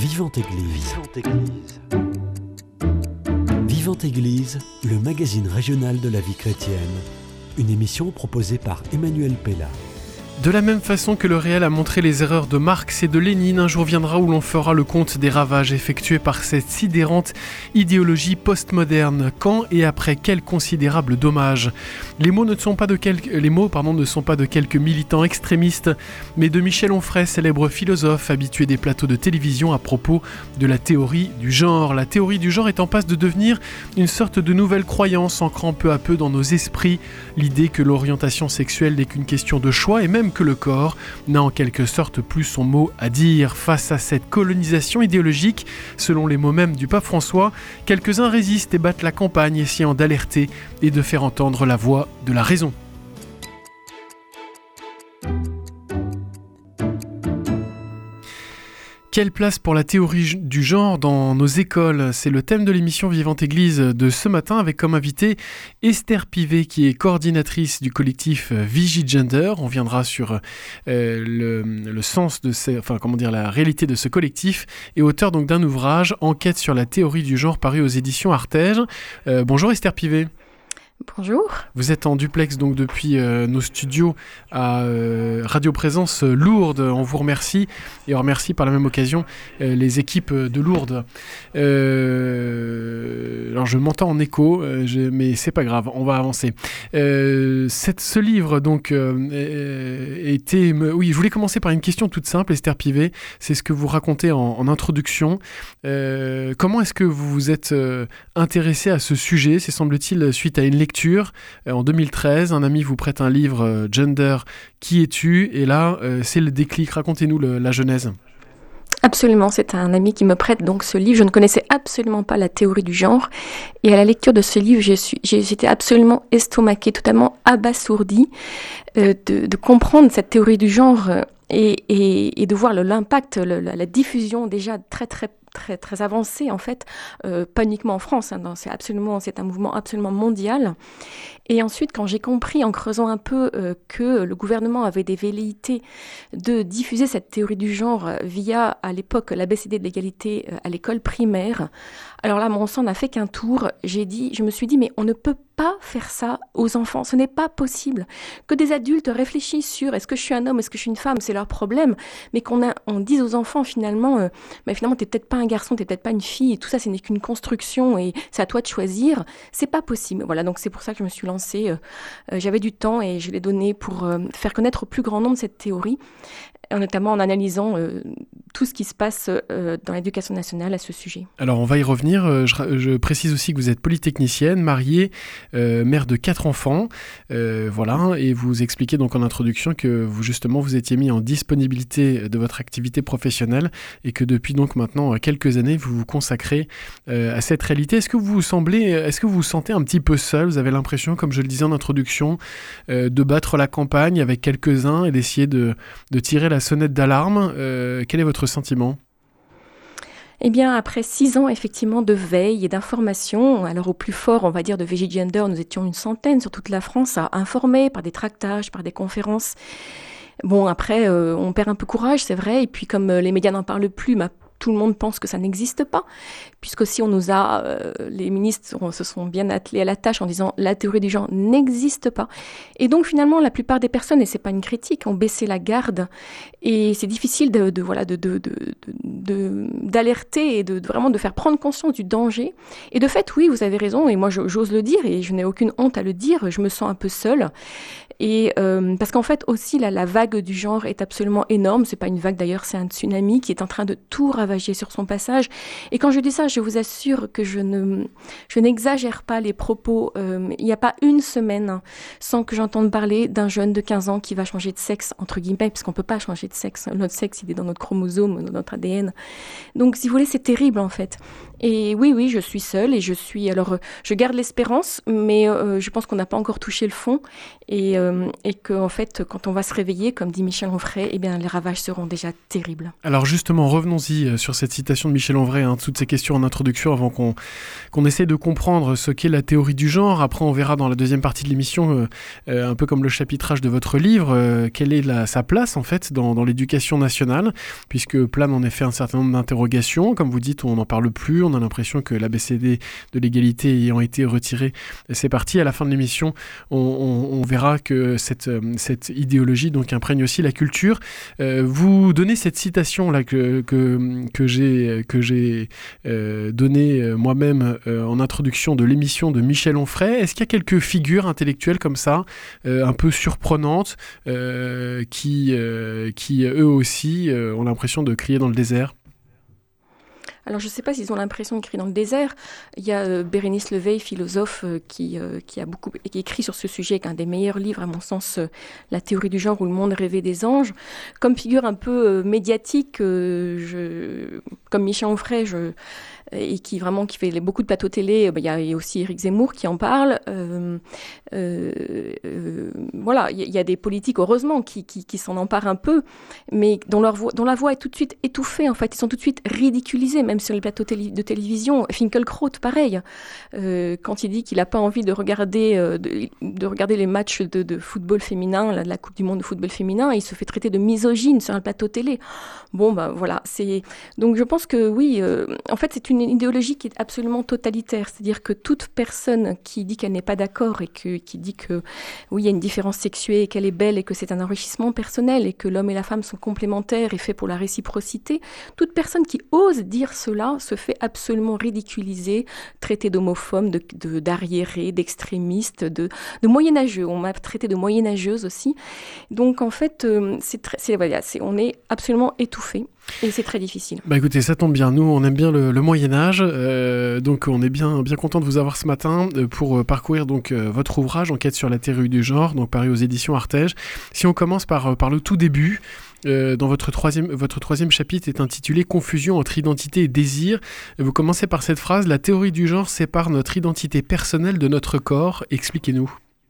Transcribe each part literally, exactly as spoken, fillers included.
Vivante Église. Vivante Église. Vivante Église, le magazine régional de la vie chrétienne. Une émission proposée par Emmanuel Pella. De la même façon que le réel a montré les erreurs de Marx et de Lénine, un jour viendra où l'on fera le compte des ravages effectués par cette sidérante idéologie postmoderne. Quand et après quels considérables dommages. Les mots ne sont pas de quelques, les mots, pardon, ne sont pas de quelques militants extrémistes, mais de Michel Onfray, célèbre philosophe habitué des plateaux de télévision à propos de la théorie du genre. La théorie du genre est en passe de devenir une sorte de nouvelle croyance ancrant peu à peu dans nos esprits l'idée que l'orientation sexuelle n'est qu'une question de choix et même que le corps n'a en quelque sorte plus son mot à dire. Face à cette colonisation idéologique, selon les mots mêmes du pape François, quelques-uns résistent et battent la campagne, essayant d'alerter et de faire entendre la voix de la raison. Quelle place pour la théorie du genre dans nos écoles ? C'est le thème de l'émission Vivante Église de ce matin avec comme invité Esther Pivet qui est coordinatrice du collectif Vigigender. On viendra sur euh, le, le sens de ces, enfin comment dire, la réalité de ce collectif et auteur donc d'un ouvrage Enquête sur la théorie du genre paru aux éditions Artege. Euh, bonjour Esther Pivet. Bonjour. Vous êtes en duplex donc depuis euh, nos studios à euh, Radio Présence Lourdes. On vous remercie et on remercie par la même occasion euh, les équipes de Lourdes. Euh, alors je m'entends en écho, euh, je, mais c'est pas grave, on va avancer. Euh, cette, ce livre donc euh, était, oui, je voulais commencer par une question toute simple, Esther Pivet. C'est ce que vous racontez en, en introduction. Euh, comment est-ce que vous vous êtes euh, intéressé à ce sujet ? C'est semble-t-il suite à une lecture. En deux mille treize, un ami vous prête un livre euh, Gender, qui es-tu ? Et là, euh, c'est le déclic. Racontez-nous le, la genèse. Absolument, c'est un ami qui me prête donc ce livre. Je ne connaissais absolument pas la théorie du genre. Et à la lecture de ce livre, je suis, j'ai, j'étais absolument estomaquée, totalement abasourdie euh, de, de comprendre cette théorie du genre euh, et, et, et de voir le, l'impact, le, la, la diffusion déjà très très très très avancé en fait, euh, pas uniquement en France, hein, non, c'est absolument, c'est un mouvement absolument mondial. Et ensuite, quand j'ai compris en creusant un peu euh, que le gouvernement avait des velléités de diffuser cette théorie du genre via, à l'époque, l'A B C D de l'égalité euh, à l'école primaire, alors là, mon sang n'a fait qu'un tour. J'ai dit, je me suis dit, mais on ne peut pas faire ça aux enfants. Ce n'est pas possible que des adultes réfléchissent sur est-ce que je suis un homme, est-ce que je suis une femme, c'est leur problème, mais qu'on a, on dise aux enfants finalement, euh, bah, finalement t'es peut-être pas un garçon, t'es peut-être pas une fille, et tout ça, ce n'est qu'une construction et c'est à toi de choisir. C'est pas possible. Voilà, donc c'est pour ça que je me suis lancée. Euh, euh, j'avais du temps et je l'ai donné pour euh, faire connaître au plus grand nombre cette théorie, notamment en analysant euh, tout ce qui se passe euh, dans l'éducation nationale à ce sujet. Alors on va y revenir, je, je précise aussi que vous êtes polytechnicienne, mariée, euh, mère de quatre enfants, euh, voilà, et vous expliquez donc en introduction que vous justement vous étiez mis en disponibilité de votre activité professionnelle et que depuis donc maintenant quelques années vous vous consacrez euh, à cette réalité. Est-ce que vous vous semblez, est-ce que vous vous sentez un petit peu seul ? Vous avez l'impression, comme je le disais en introduction, euh, de battre la campagne avec quelques-uns et d'essayer de, de tirer la sonnette d'alarme. Euh, quel est votre sentiment ? Eh bien, après six ans, effectivement, de veille et d'information, alors au plus fort, on va dire, de Vigigender, nous étions une centaine sur toute la France à informer par des tractages, par des conférences. Bon, après, euh, on perd un peu courage, c'est vrai, et puis comme euh, les médias n'en parlent plus, ma tout le monde pense que ça n'existe pas, puisqu'aussi on nous a, euh, les ministres on, se sont bien attelés à la tâche en disant la théorie du genre n'existe pas. Et donc finalement la plupart des personnes, et c'est pas une critique, ont baissé la garde et c'est difficile de, de voilà de, de, de, de, d'alerter et de, de vraiment de faire prendre conscience du danger. Et de fait, oui, vous avez raison, et moi j'ose le dire et je n'ai aucune honte à le dire, je me sens un peu seule. Et euh, parce qu'en fait aussi la, la vague du genre est absolument énorme, c'est pas une vague d'ailleurs, c'est un tsunami qui est en train de tout ravager sur son passage. Et quand je dis ça, je vous assure que je ne je n'exagère pas les propos. Euh, il n'y a pas une semaine sans que j'entende parler d'un jeune de quinze ans qui va changer de sexe, entre guillemets, puisqu'on peut pas changer de sexe. Notre sexe, il est dans notre chromosome, dans notre A D N. Donc si vous voulez, c'est terrible en fait. Et oui, oui, je suis seule et je suis... Alors, euh, je garde l'espérance, mais euh, je pense qu'on n'a pas encore touché le fond et, euh, et qu'en fait, quand on va se réveiller, comme dit Michel Onfray, eh bien, les ravages seront déjà terribles. Alors justement, revenons-y sur cette citation de Michel Onfray, hein, toutes ces questions en introduction avant qu'on, qu'on essaie de comprendre ce qu'est la théorie du genre. Après, on verra dans la deuxième partie de l'émission, euh, euh, un peu comme le chapitrage de votre livre, euh, quelle est la, sa place en fait dans, dans l'éducation nationale, puisque plane en effet un certain nombre d'interrogations. Comme vous dites, on n'en parle plus, on a l'impression que l'A B C D de l'égalité ayant été retiré, c'est parti. À la fin de l'émission, on, on, on verra que cette, cette idéologie donc imprègne aussi la culture. Euh, vous donnez cette citation là que, que, que j'ai, que j'ai euh, donnée euh, moi-même euh, en introduction de l'émission de Michel Onfray. Est-ce qu'il y a quelques figures intellectuelles comme ça, euh, un peu surprenantes, euh, qui, euh, qui eux aussi euh, ont l'impression de crier dans le désert ? Alors, je ne sais pas s'ils ont l'impression de crier dans le désert. Il y a euh, Bérénice Leveille, philosophe, euh, qui, euh, qui a beaucoup qui écrit sur ce sujet, qui est un des meilleurs livres, à mon sens, euh, La théorie du genre ou Le monde rêvé des anges. Comme figure un peu euh, médiatique, euh, je, comme Michel Onfray, je, et qui vraiment qui fait beaucoup de plateaux télé, euh, il y a, il y a aussi Éric Zemmour qui en parle. Euh, euh, euh, voilà, il y a des politiques, heureusement, qui, qui, qui s'en emparent un peu, mais dont, leur voix, dont la voix est tout de suite étouffée. En fait, ils sont tout de suite ridiculisés, même sur les plateaux télé, de télévision. Finkielkraut, pareil, euh, quand il dit qu'il n'a pas envie de regarder, euh, de, de regarder les matchs de, de football féminin, la, la Coupe du monde de football féminin, il se fait traiter de misogyne sur un plateau télé. Bon, ben voilà, c'est... Donc je pense que oui, euh, en fait, c'est une idéologie qui est absolument totalitaire, c'est-à-dire que toute personne qui dit qu'elle n'est pas d'accord et que, qui dit que oui, il y a une différence sexuée et qu'elle est belle et que c'est un enrichissement personnel et que l'homme et la femme sont complémentaires et faits pour la réciprocité, toute personne qui ose dire cela se fait absolument ridiculiser, traiter d'homophobe, de, de, d'arriéré, d'extrémiste, de, de moyenâgeux. On m'a traité de moyenâgeuse aussi. Donc en fait, euh, c'est très, c'est, voilà, c'est, on est absolument étouffé. Et c'est très difficile. Bah écoutez, ça tombe bien. Nous, on aime bien le, le Moyen-Âge, euh, donc on est bien, bien content de vous avoir ce matin euh, pour euh, parcourir donc euh, votre ouvrage Enquête sur la théorie du genre, donc paru aux éditions Artege. Si on commence par par le tout début. Euh, dans votre troisième, votre troisième chapitre est intitulé « Confusion entre identité et désir ». Vous commencez par cette phrase « La théorie du genre sépare notre identité personnelle de notre corps ». Expliquez-nous.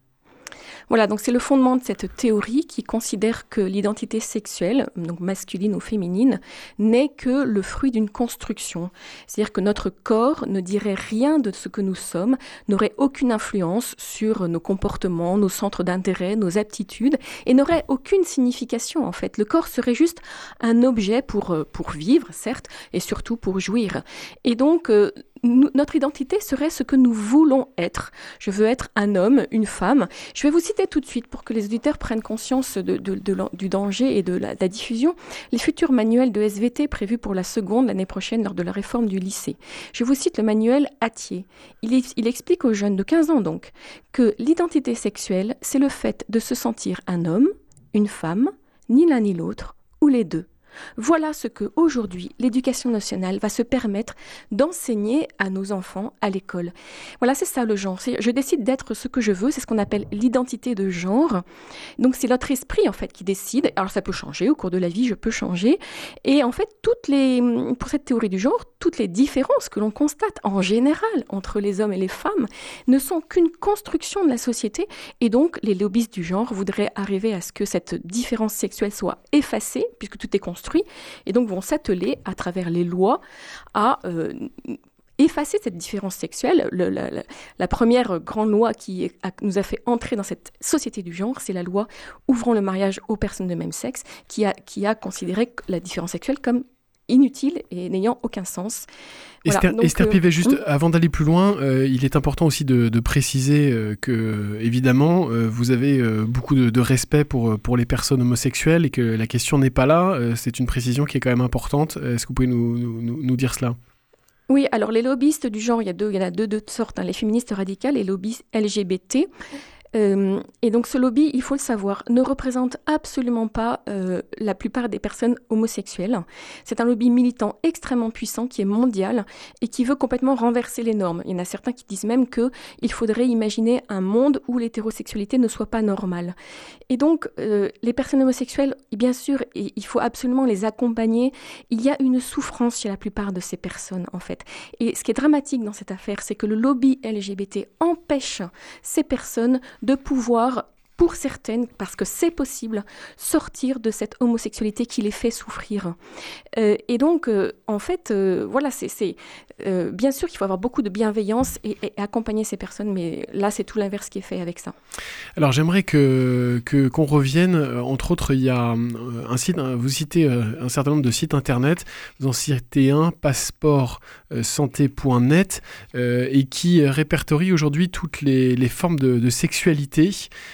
Voilà, donc c'est le fondement de cette théorie qui considère que l'identité sexuelle, donc masculine ou féminine, n'est que le fruit d'une construction. C'est-à-dire que notre corps ne dirait rien de ce que nous sommes, n'aurait aucune influence sur nos comportements, nos centres d'intérêt, nos aptitudes, et n'aurait aucune signification en fait. Le corps serait juste un objet pour, pour vivre, certes, et surtout pour jouir. Et donc, euh, Nous, notre identité serait ce que nous voulons être. Je veux être un homme, une femme. Je vais vous citer tout de suite pour que les auditeurs prennent conscience de, de, de, du danger et de la, de la diffusion. Les futurs manuels de S V T prévus pour la seconde l'année prochaine lors de la réforme du lycée. Je vous cite le manuel Attier. Il, il explique aux jeunes de quinze ans donc que l'identité sexuelle, c'est le fait de se sentir un homme, une femme, ni l'un ni l'autre, ou les deux. Voilà ce que, aujourd'hui, l'éducation nationale va se permettre d'enseigner à nos enfants à l'école. Voilà, c'est ça le genre. C'est, je décide d'être ce que je veux, c'est ce qu'on appelle l'identité de genre. Donc c'est notre esprit, en fait, qui décide. Alors ça peut changer, au cours de la vie, je peux changer. Et en fait, toutes les, pour cette théorie du genre, toutes les différences que l'on constate en général entre les hommes et les femmes ne sont qu'une construction de la société. Et donc, les lobbyistes du genre voudraient arriver à ce que cette différence sexuelle soit effacée, puisque tout est construit. Et donc vont s'atteler à travers les lois à euh, effacer cette différence sexuelle. Le, la, la, la première grande loi qui a, nous a fait entrer dans cette société du genre, c'est la loi ouvrant le mariage aux personnes de même sexe, qui a, qui a considéré la différence sexuelle comme inutile et n'ayant aucun sens. Voilà, Esther, donc, Esther Pivet, juste euh, avant d'aller plus loin, euh, il est important aussi de, de préciser euh, que, évidemment, euh, vous avez euh, beaucoup de, de respect pour, pour les personnes homosexuelles et que la question n'est pas là. Euh, c'est une précision qui est quand même importante. Est-ce que vous pouvez nous, nous, nous dire cela ? Oui, alors les lobbyistes du genre, il y, a deux, il y en a deux, deux sortes, hein, les féministes radicales et les lobbyistes L G B T. Euh, et donc ce lobby, il faut le savoir, ne représente absolument pas euh, la plupart des personnes homosexuelles. C'est un lobby militant extrêmement puissant qui est mondial et qui veut complètement renverser les normes. Il y en a certains qui disent même qu'il faudrait imaginer un monde où l'hétérosexualité ne soit pas normale. Et donc euh, les personnes homosexuelles, bien sûr, il faut absolument les accompagner. Il y a une souffrance chez la plupart de ces personnes en fait. Et ce qui est dramatique dans cette affaire, c'est que le lobby L G B T empêche ces personnes de pouvoir, pour certaines, parce que c'est possible, sortir de cette homosexualité qui les fait souffrir. Euh, et donc, euh, en fait, euh, voilà, c'est, c'est euh, bien sûr qu'il faut avoir beaucoup de bienveillance et, et accompagner ces personnes, mais là, c'est tout l'inverse qui est fait avec ça. Alors, j'aimerais que, que qu'on revienne, entre autres, il y a un site, vous citez un certain nombre de sites internet, vous en citez un, passeport santé point net, euh, et qui répertorie aujourd'hui toutes les, les formes de, de sexualité.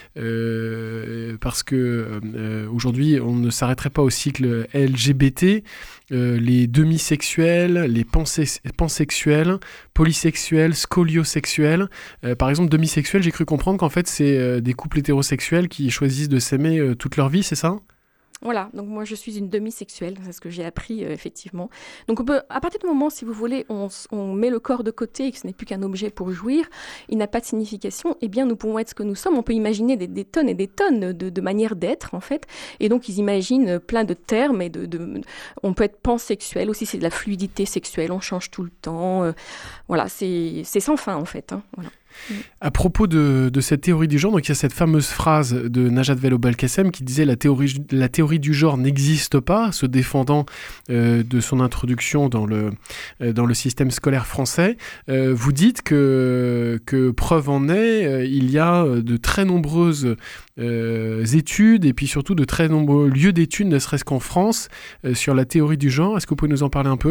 Euh, parce que euh, aujourd'hui on ne s'arrêterait pas au cycle L G B T, euh, les demisexuels, les pansé- pansexuels, polysexuels, scoliosexuels. Euh, par exemple, demisexuels, j'ai cru comprendre qu'en fait c'est euh, des couples hétérosexuels qui choisissent de s'aimer euh, toute leur vie, c'est ça ? Voilà, donc moi je suis une demisexuelle, c'est ce que j'ai appris euh, effectivement. Donc on peut, à partir du moment, si vous voulez, on, on met le corps de côté et que ce n'est plus qu'un objet pour jouir, il n'a pas de signification, eh bien nous pouvons être ce que nous sommes. On peut imaginer des, des tonnes et des tonnes de, de manières d'être en fait, et donc ils imaginent plein de termes et de, de on peut être pansexuel aussi, c'est de la fluidité sexuelle, on change tout le temps, euh, voilà, c'est c'est sans fin en fait, hein, voilà. À propos de, de cette théorie du genre, donc il y a cette fameuse phrase de Najat Vallaud-Belkacem qui disait la théorie, la théorie du genre n'existe pas, se défendant euh, de son introduction dans le, euh, dans le système scolaire français. Euh, vous dites que, que preuve en est, euh, il y a de très nombreuses euh, études et puis surtout de très nombreux lieux d'études, ne serait-ce qu'en France, euh, sur la théorie du genre. Est-ce que vous pouvez nous en parler un peu ?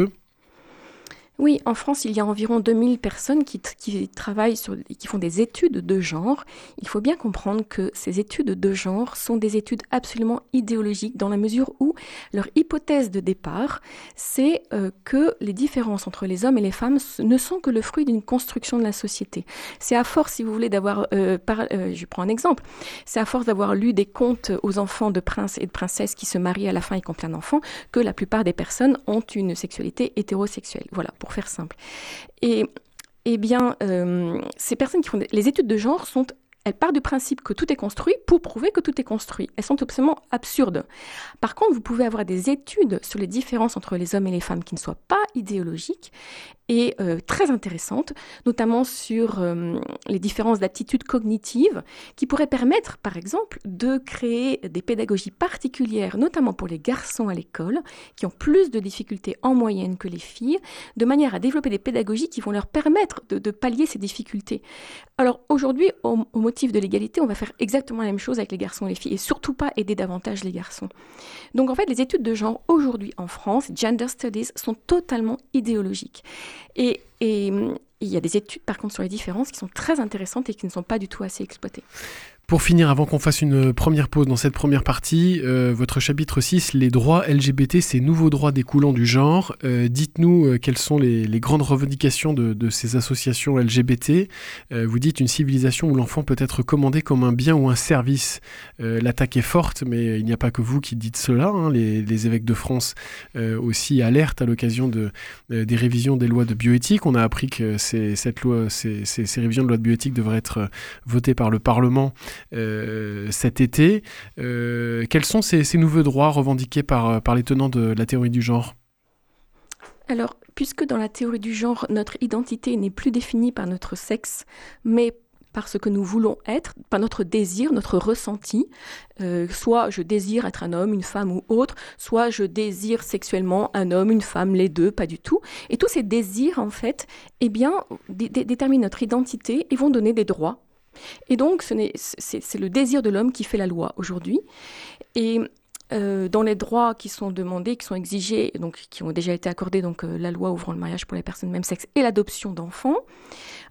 Oui, en France, il y a environ deux mille personnes qui, qui travaillent sur, qui font des études de genre. Il faut bien comprendre que ces études de genre sont des études absolument idéologiques dans la mesure où leur hypothèse de départ, c'est euh, que les différences entre les hommes et les femmes ne sont que le fruit d'une construction de la société. C'est à force, si vous voulez, d'avoir, euh, par, euh, je prends un exemple, c'est à force d'avoir lu des contes aux enfants de princes et de princesses qui se marient à la fin et qui ont plein d'enfants que la plupart des personnes ont une sexualité hétérosexuelle. Voilà, pour faire simple. Et, eh bien, euh, ces personnes qui font des, les études de genre sont, elles partent du principe que tout est construit pour prouver que tout est construit. Elles sont absolument absurdes. Par contre, vous pouvez avoir des études sur les différences entre les hommes et les femmes qui ne soient pas idéologiques et euh, très intéressantes, notamment sur euh, les différences d'aptitudes cognitives qui pourraient permettre, par exemple, de créer des pédagogies particulières, notamment pour les garçons à l'école, qui ont plus de difficultés en moyenne que les filles, de manière à développer des pédagogies qui vont leur permettre de, de pallier ces difficultés. Alors aujourd'hui, au, au motif de l'égalité, on va faire exactement la même chose avec les garçons et les filles, et surtout pas aider davantage les garçons. Donc en fait, les études de genre aujourd'hui en France, gender studies, sont totalement idéologiques. Et, et il y a des études par contre sur les différences qui sont très intéressantes et qui ne sont pas du tout assez exploitées. Pour finir, avant qu'on fasse une première pause dans cette première partie, euh, votre chapitre six, les droits L G B T, ces nouveaux droits découlant du genre. Euh, dites-nous euh, quelles sont les, les grandes revendications de, de ces associations L G B T. Euh, vous dites une civilisation où l'enfant peut être commandé comme un bien ou un service. Euh, l'attaque est forte, mais il n'y a pas que vous qui dites cela. Hein. Les, les évêques de France euh, aussi alertent à l'occasion de, euh, des révisions des lois de bioéthique. On a appris que ces, cette loi, ces, ces, ces révisions de loi de bioéthique devraient être votées par le Parlement Euh, cet été. Euh, quels sont ces, ces nouveaux droits revendiqués par, par les tenants de la théorie du genre ? Alors, puisque dans la théorie du genre, notre identité n'est plus définie par notre sexe, mais par ce que nous voulons être, par notre désir, notre ressenti, euh, soit je désire être un homme, une femme ou autre, soit je désire sexuellement un homme, une femme, les deux, pas du tout. Et tous ces désirs, en fait, eh bien, dé- dé- déterminent notre identité et vont donner des droits. Et donc, ce n'est, c'est, c'est le désir de l'homme qui fait la loi aujourd'hui. Et euh, dans les droits qui sont demandés, qui sont exigés, donc qui ont déjà été accordés, donc euh, la loi ouvrant le mariage pour les personnes de même sexe et l'adoption d'enfants,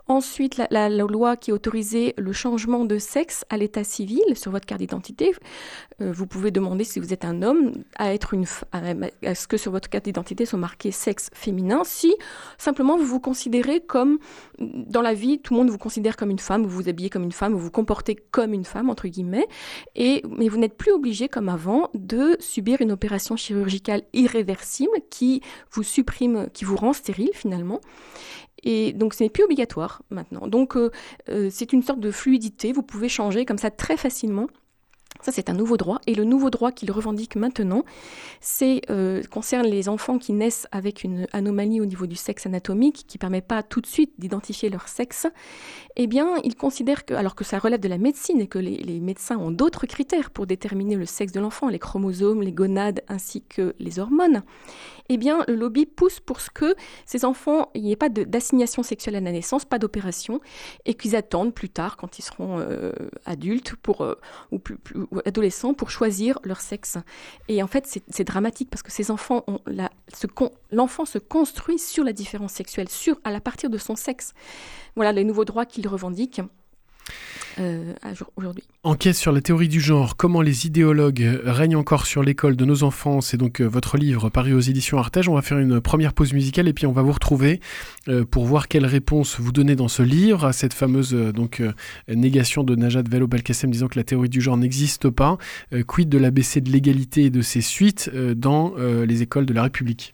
Ensuite, la, la, la loi qui autorisait le changement de sexe à l'état civil sur votre carte d'identité. Euh, vous pouvez demander, si vous êtes un homme, à être une f- à, à ce que sur votre carte d'identité soit marqué sexe féminin. Si simplement vous vous considérez comme, dans la vie, tout le monde vous considère comme une femme, vous vous habillez comme une femme, vous vous comportez comme une femme, entre guillemets, et, mais vous n'êtes plus obligé, comme avant, de subir une opération chirurgicale irréversible qui vous supprime, qui vous rend stérile finalement. Et donc, ce n'est plus obligatoire maintenant. Donc, euh, euh, c'est une sorte de fluidité. Vous pouvez changer comme ça très facilement. Ça, c'est un nouveau droit. Et le nouveau droit qu'il revendique maintenant, c'est euh, concerne les enfants qui naissent avec une anomalie au niveau du sexe anatomique, qui ne permet pas tout de suite d'identifier leur sexe. Eh bien, il considère que, alors que ça relève de la médecine et que les, les médecins ont d'autres critères pour déterminer le sexe de l'enfant, les chromosomes, les gonades, ainsi que les hormones, eh bien, le lobby pousse pour ce que ces enfants, il n'y ait pas de, d'assignation sexuelle à la naissance, pas d'opération, et qu'ils attendent plus tard, quand ils seront euh, adultes pour, euh, ou, plus, plus, ou adolescents, pour choisir leur sexe. Et en fait, c'est, c'est dramatique parce que ces enfants, ont la, se con, l'enfant se construit sur la différence sexuelle, sur, à la partir de son sexe. Voilà les nouveaux droits qu'il revendique. Euh, aujourd'hui. Enquête sur la théorie du genre, comment les idéologues règnent encore sur l'école de nos enfants, c'est donc euh, votre livre paru aux éditions Artege. On va faire une première pause musicale et puis on va vous retrouver euh, pour voir quelle réponse vous donnez dans ce livre à cette fameuse euh, donc, euh, négation de Najat Vallaud-Belkacem disant que la théorie du genre n'existe pas. Euh, quid de l'A B C de l'égalité et de ses suites euh, dans euh, les écoles de la République.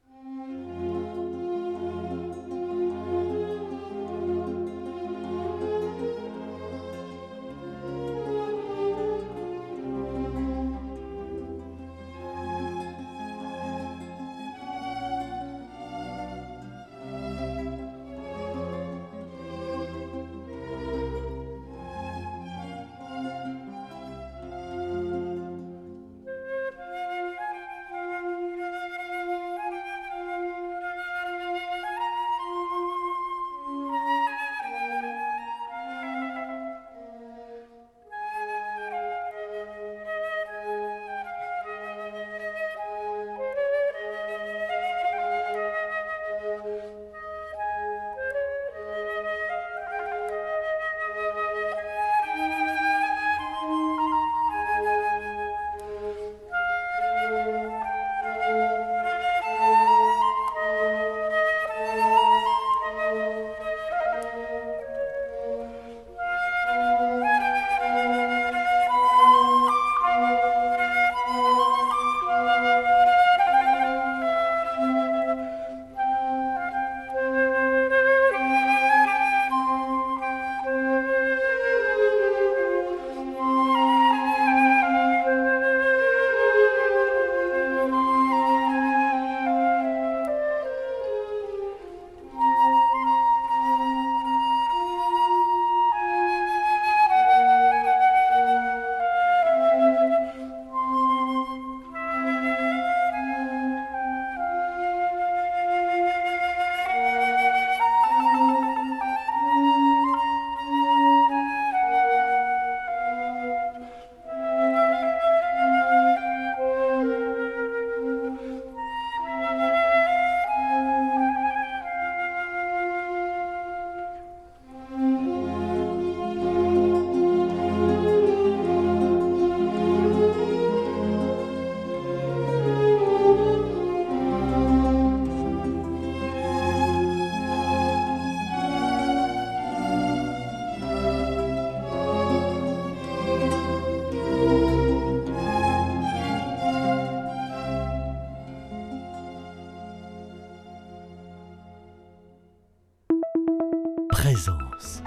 Présence.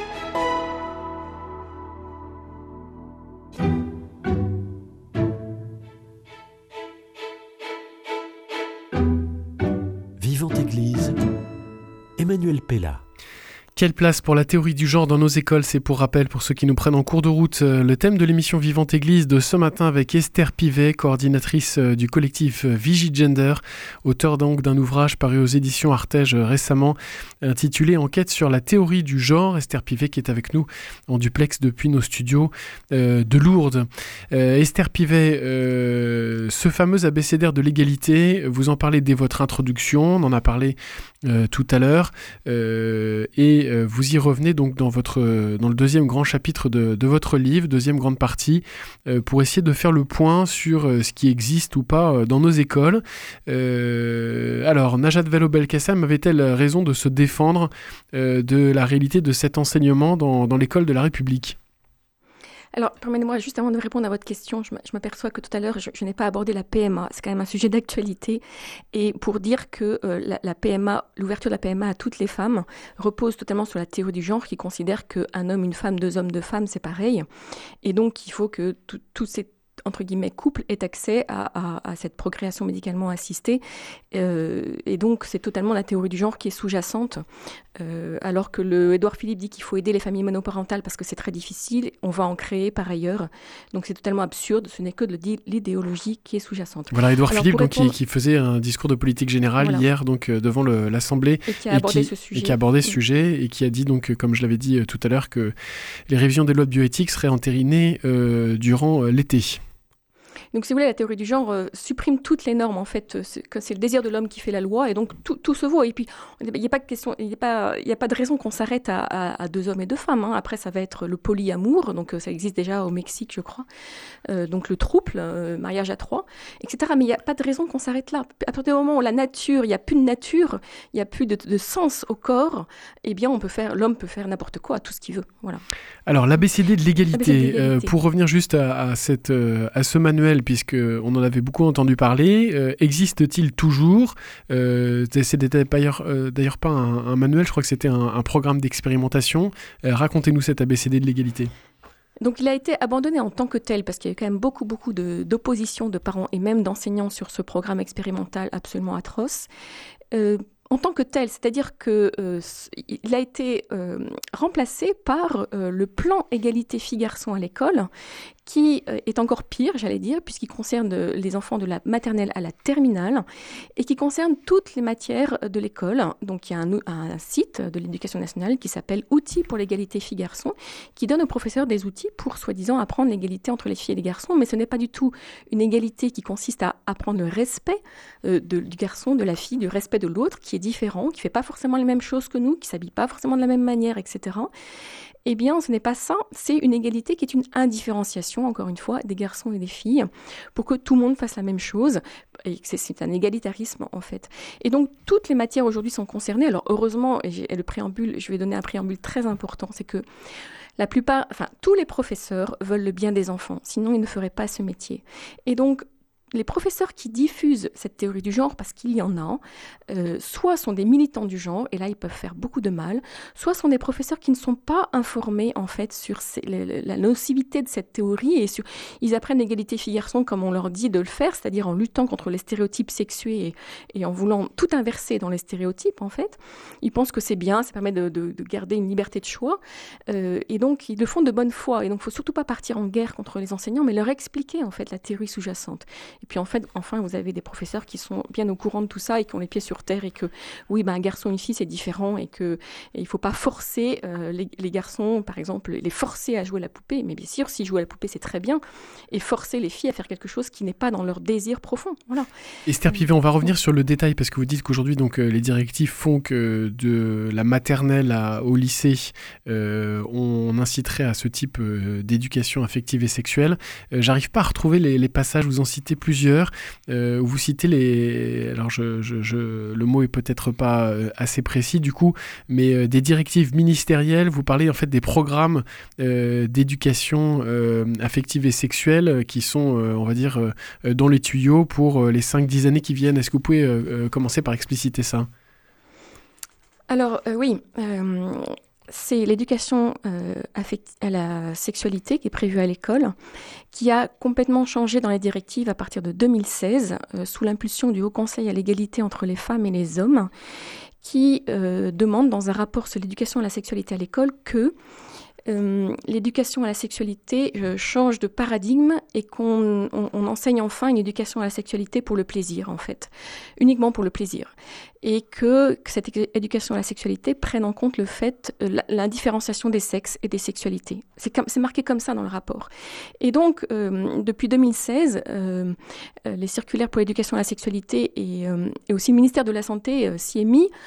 Vivante Église, Emmanuel Pella. Quelle place pour la théorie du genre dans nos écoles? C'est pour rappel, pour ceux qui nous prennent en cours de route, le thème de l'émission Vivante Église de ce matin avec Esther Pivet, coordinatrice du collectif Vigigender, auteur donc d'un ouvrage paru aux éditions Artege récemment intitulé Enquête sur la théorie du genre. Esther Pivet qui est avec nous en duplex depuis nos studios euh, de Lourdes. Euh, Esther Pivet, euh, ce fameux abécédaire de l'égalité, vous en parlez dès votre introduction, on en a parlé euh, tout à l'heure, euh, et euh, vous y revenez donc dans, votre, dans le deuxième grand chapitre de, de votre livre, deuxième grande partie, euh, pour essayer de faire le point sur euh, ce qui existe ou pas euh, dans nos écoles. Euh, alors, Najat Vallaud-Belkacem avait-elle raison de se défendre euh, de la réalité de cet enseignement dans, dans l'école de la République ? Alors, permettez-moi, juste avant de répondre à votre question, je m'aperçois que tout à l'heure, je, je n'ai pas abordé la P M A. C'est quand même un sujet d'actualité. Et pour dire que euh, la, la P M A, l'ouverture de la P M A à toutes les femmes repose totalement sur la théorie du genre qui considère qu'un homme, une femme, deux hommes, deux femmes, c'est pareil. Et donc, il faut que tous ces entre guillemets, couple ait accès à, à, à cette procréation médicalement assistée. Euh, et donc, c'est totalement la théorie du genre qui est sous-jacente. Euh, alors que le Édouard Philippe dit qu'il faut aider les familles monoparentales parce que c'est très difficile, on va en créer par ailleurs. Donc, c'est totalement absurde. Ce n'est que de l'idéologie qui est sous-jacente. Voilà, Édouard Philippe donc, répondre... qui, qui faisait un discours de politique générale voilà. hier donc, euh, devant le, l'Assemblée. Et qui a abordé et qui, ce sujet. Et qui a abordé ce sujet et qui a dit, donc, comme je l'avais dit euh, tout à l'heure, que les révisions des lois de bioéthique seraient entérinées euh, durant euh, l'été. Donc, si vous voulez, la théorie du genre euh, supprime toutes les normes, en fait, c'est, que c'est le désir de l'homme qui fait la loi, et donc tout, tout se vaut. Et puis, il n'y a pas de question, il n'y a pas, il n'y a pas de raison qu'on s'arrête à, à, à deux hommes et deux femmes. Hein. Après, ça va être le polyamour, donc euh, ça existe déjà au Mexique, je crois. Euh, donc le trouble, euh, mariage à trois, et cetera. Mais il n'y a pas de raison qu'on s'arrête là. À partir du moment où la nature, il n'y a plus de nature, il n'y a plus de, de sens au corps, eh bien, on peut faire, l'homme peut faire n'importe quoi, tout ce qu'il veut. Voilà. Alors, l'A B C D de l'égalité, l'A B C D de l'égalité. Euh, pour revenir juste à, à, cette, euh, à ce manuel, puisqu'on en avait beaucoup entendu parler, euh, existe-t-il toujours euh, C'était d'ailleurs, euh, d'ailleurs pas un, un manuel, je crois que c'était un, un programme d'expérimentation. Euh, racontez-nous cet A B C D de l'égalité. Donc il a été abandonné en tant que tel parce qu'il y a eu quand même beaucoup, beaucoup de, d'opposition de parents et même d'enseignants sur ce programme expérimental absolument atroce. Euh, En tant que tel, c'est-à-dire qu'il euh, a été euh, remplacé par euh, le plan égalité filles-garçons à l'école, qui euh, est encore pire, j'allais dire, puisqu'il concerne euh, les enfants de la maternelle à la terminale, et qui concerne toutes les matières de l'école. Donc il y a un, un site de l'Éducation nationale qui s'appelle « Outils pour l'égalité filles-garçons », qui donne aux professeurs des outils pour, soi-disant, apprendre l'égalité entre les filles et les garçons, mais ce n'est pas du tout une égalité qui consiste à apprendre le respect euh, de, du garçon, de la fille, du respect de l'autre, qui est différent, qui ne fait pas forcément les mêmes choses que nous, qui ne s'habille pas forcément de la même manière, et cetera. Eh bien, ce n'est pas ça, c'est une égalité qui est une indifférenciation, encore une fois, des garçons et des filles, pour que tout le monde fasse la même chose, et c'est, c'est un égalitarisme, en fait. Et donc, toutes les matières aujourd'hui sont concernées. Alors, heureusement, et, j'ai, et le préambule, je vais donner un préambule très important, c'est que la plupart, enfin, tous les professeurs veulent le bien des enfants, sinon ils ne feraient pas ce métier. Et donc, les professeurs qui diffusent cette théorie du genre, parce qu'il y en a, euh, soit sont des militants du genre, et là ils peuvent faire beaucoup de mal, soit sont des professeurs qui ne sont pas informés en fait sur ces, la, la nocivité de cette théorie, et sur, ils apprennent l'égalité filles-garçons comme on leur dit de le faire, c'est-à-dire en luttant contre les stéréotypes sexués et, et en voulant tout inverser dans les stéréotypes en fait. Ils pensent que c'est bien, ça permet de, de, de garder une liberté de choix, euh, et donc ils le font de bonne foi, et donc il ne faut surtout pas partir en guerre contre les enseignants, mais leur expliquer en fait la théorie sous-jacente. Et puis en fait, enfin, vous avez des professeurs qui sont bien au courant de tout ça et qui ont les pieds sur terre et que, oui, ben, un garçon et une fille, c'est différent et qu'il ne faut pas forcer euh, les, les garçons, par exemple, les forcer à jouer à la poupée. Mais bien sûr, si jouer à la poupée, c'est très bien. Et forcer les filles à faire quelque chose qui n'est pas dans leur désir profond. Voilà. Esther Pivet, on va revenir sur le détail parce que vous dites qu'aujourd'hui, donc, euh, les directives font que de la maternelle à, au lycée, euh, on inciterait à ce type euh, d'éducation affective et sexuelle. Euh, j'arrive pas à retrouver les, les passages, vous en citez plusieurs. Euh, vous citez les... Alors, je, je, je... le mot est peut-être pas euh, assez précis, du coup, mais euh, des directives ministérielles. Vous parlez, en fait, des programmes euh, d'éducation euh, affective et sexuelle euh, qui sont, euh, on va dire, euh, dans les tuyaux pour euh, les cinq dix années qui viennent. Est-ce que vous pouvez euh, euh, commencer par expliciter ça ? Alors, euh, oui... Euh... C'est l'éducation euh, affect- à la sexualité qui est prévue à l'école, qui a complètement changé dans les directives à partir de deux mille seize, euh, sous l'impulsion du Haut Conseil à l'égalité entre les femmes et les hommes, qui euh, demande dans un rapport sur l'éducation à la sexualité à l'école que Euh, l'éducation à la sexualité euh, change de paradigme et qu'on on, on enseigne enfin une éducation à la sexualité pour le plaisir, en fait, uniquement pour le plaisir. Et que, que cette éducation à la sexualité prenne en compte le fait, euh, l'indifférenciation des sexes et des sexualités. C'est, comme, c'est marqué comme ça dans le rapport. Et donc, euh, depuis deux mille seize, euh, euh, les circulaires pour l'éducation à la sexualité et, euh, et aussi le ministère de la Santé euh, s'y est mis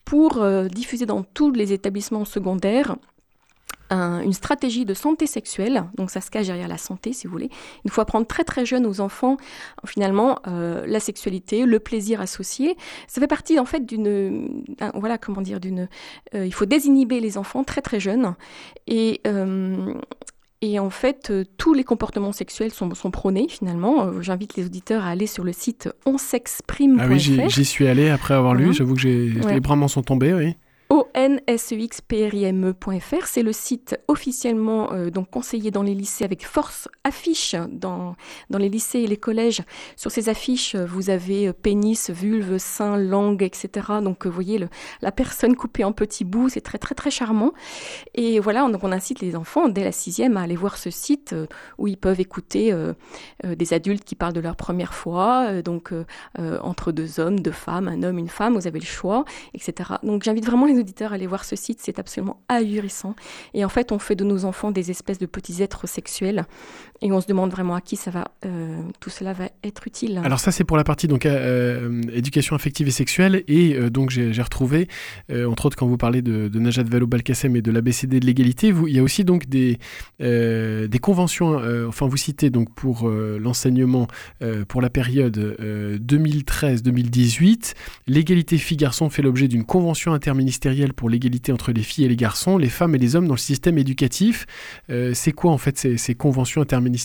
pour euh, diffuser dans tous les établissements secondaires un, une stratégie de santé sexuelle. Donc ça se cache derrière la santé, si vous voulez. Il faut apprendre très très jeune aux enfants, finalement, euh, la sexualité, le plaisir associé. Ça fait partie en fait d'une, un, voilà comment dire, d'une. Euh, il faut désinhiber les enfants très très jeunes et euh, Et en fait, euh, tous les comportements sexuels sont, sont prônés, finalement. Euh, j'invite les auditeurs à aller sur le site on s'exprime point f r. Ah oui, j'y, j'y suis allé après avoir voilà. lu. J'avoue que j'ai, ouais. les bras m'en sont tombés, oui. O N S E X P R I M E point F R, c'est le site officiellement euh, donc conseillé dans les lycées avec force affiche dans, dans les lycées et les collèges. Sur ces affiches, vous avez pénis, vulve, sein, langue, et cetera. Donc vous voyez le, la personne coupée en petits bouts, c'est très très très charmant. Et voilà, donc on incite les enfants dès la sixième à aller voir ce site euh, où ils peuvent écouter euh, euh, des adultes qui parlent de leur première fois, euh, donc euh, euh, entre deux hommes, deux femmes, un homme, une femme, vous avez le choix, et cetera. Donc j'invite vraiment les auditeurs à aller voir ce site, c'est absolument ahurissant. Et en fait, on fait de nos enfants des espèces de petits êtres sexuels et on se demande vraiment à qui ça va, euh, tout cela va être utile. Alors ça, c'est pour la partie donc euh, éducation affective et sexuelle et euh, donc j'ai, j'ai retrouvé, euh, entre autres quand vous parlez de, de Najat Vallaud-Belkacem et de l'A B C D de l'égalité, vous, il y a aussi donc des, euh, des conventions, euh, enfin vous citez donc pour euh, l'enseignement euh, pour la période euh, deux mille treize deux mille dix-huit, l'égalité filles-garçons fait l'objet d'une convention interministérielle pour l'égalité entre les filles et les garçons, les femmes et les hommes dans le système éducatif. Euh, c'est quoi en fait ces, ces conventions interministérielles ?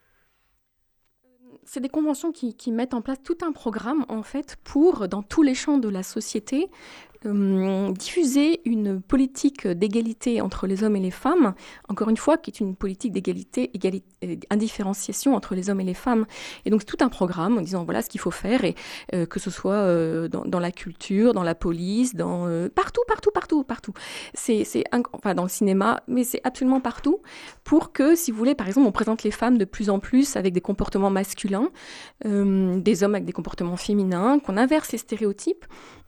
C'est des conventions qui, qui mettent en place tout un programme en fait pour, dans tous les champs de la société, Euh, diffuser une politique d'égalité entre les hommes et les femmes, encore une fois, qui est une politique d'égalité, égalité, euh, indifférenciation entre les hommes et les femmes. Et donc, c'est tout un programme en disant voilà ce qu'il faut faire, et euh, que ce soit euh, dans, dans la culture, dans la police, dans euh, partout, partout, partout, partout. C'est, c'est un, enfin, dans le cinéma, mais c'est absolument partout pour que, si vous voulez, par exemple, on présente les femmes de plus en plus avec des comportements masculins, euh, des hommes avec des comportements féminins, qu'on inverse les stéréotypes,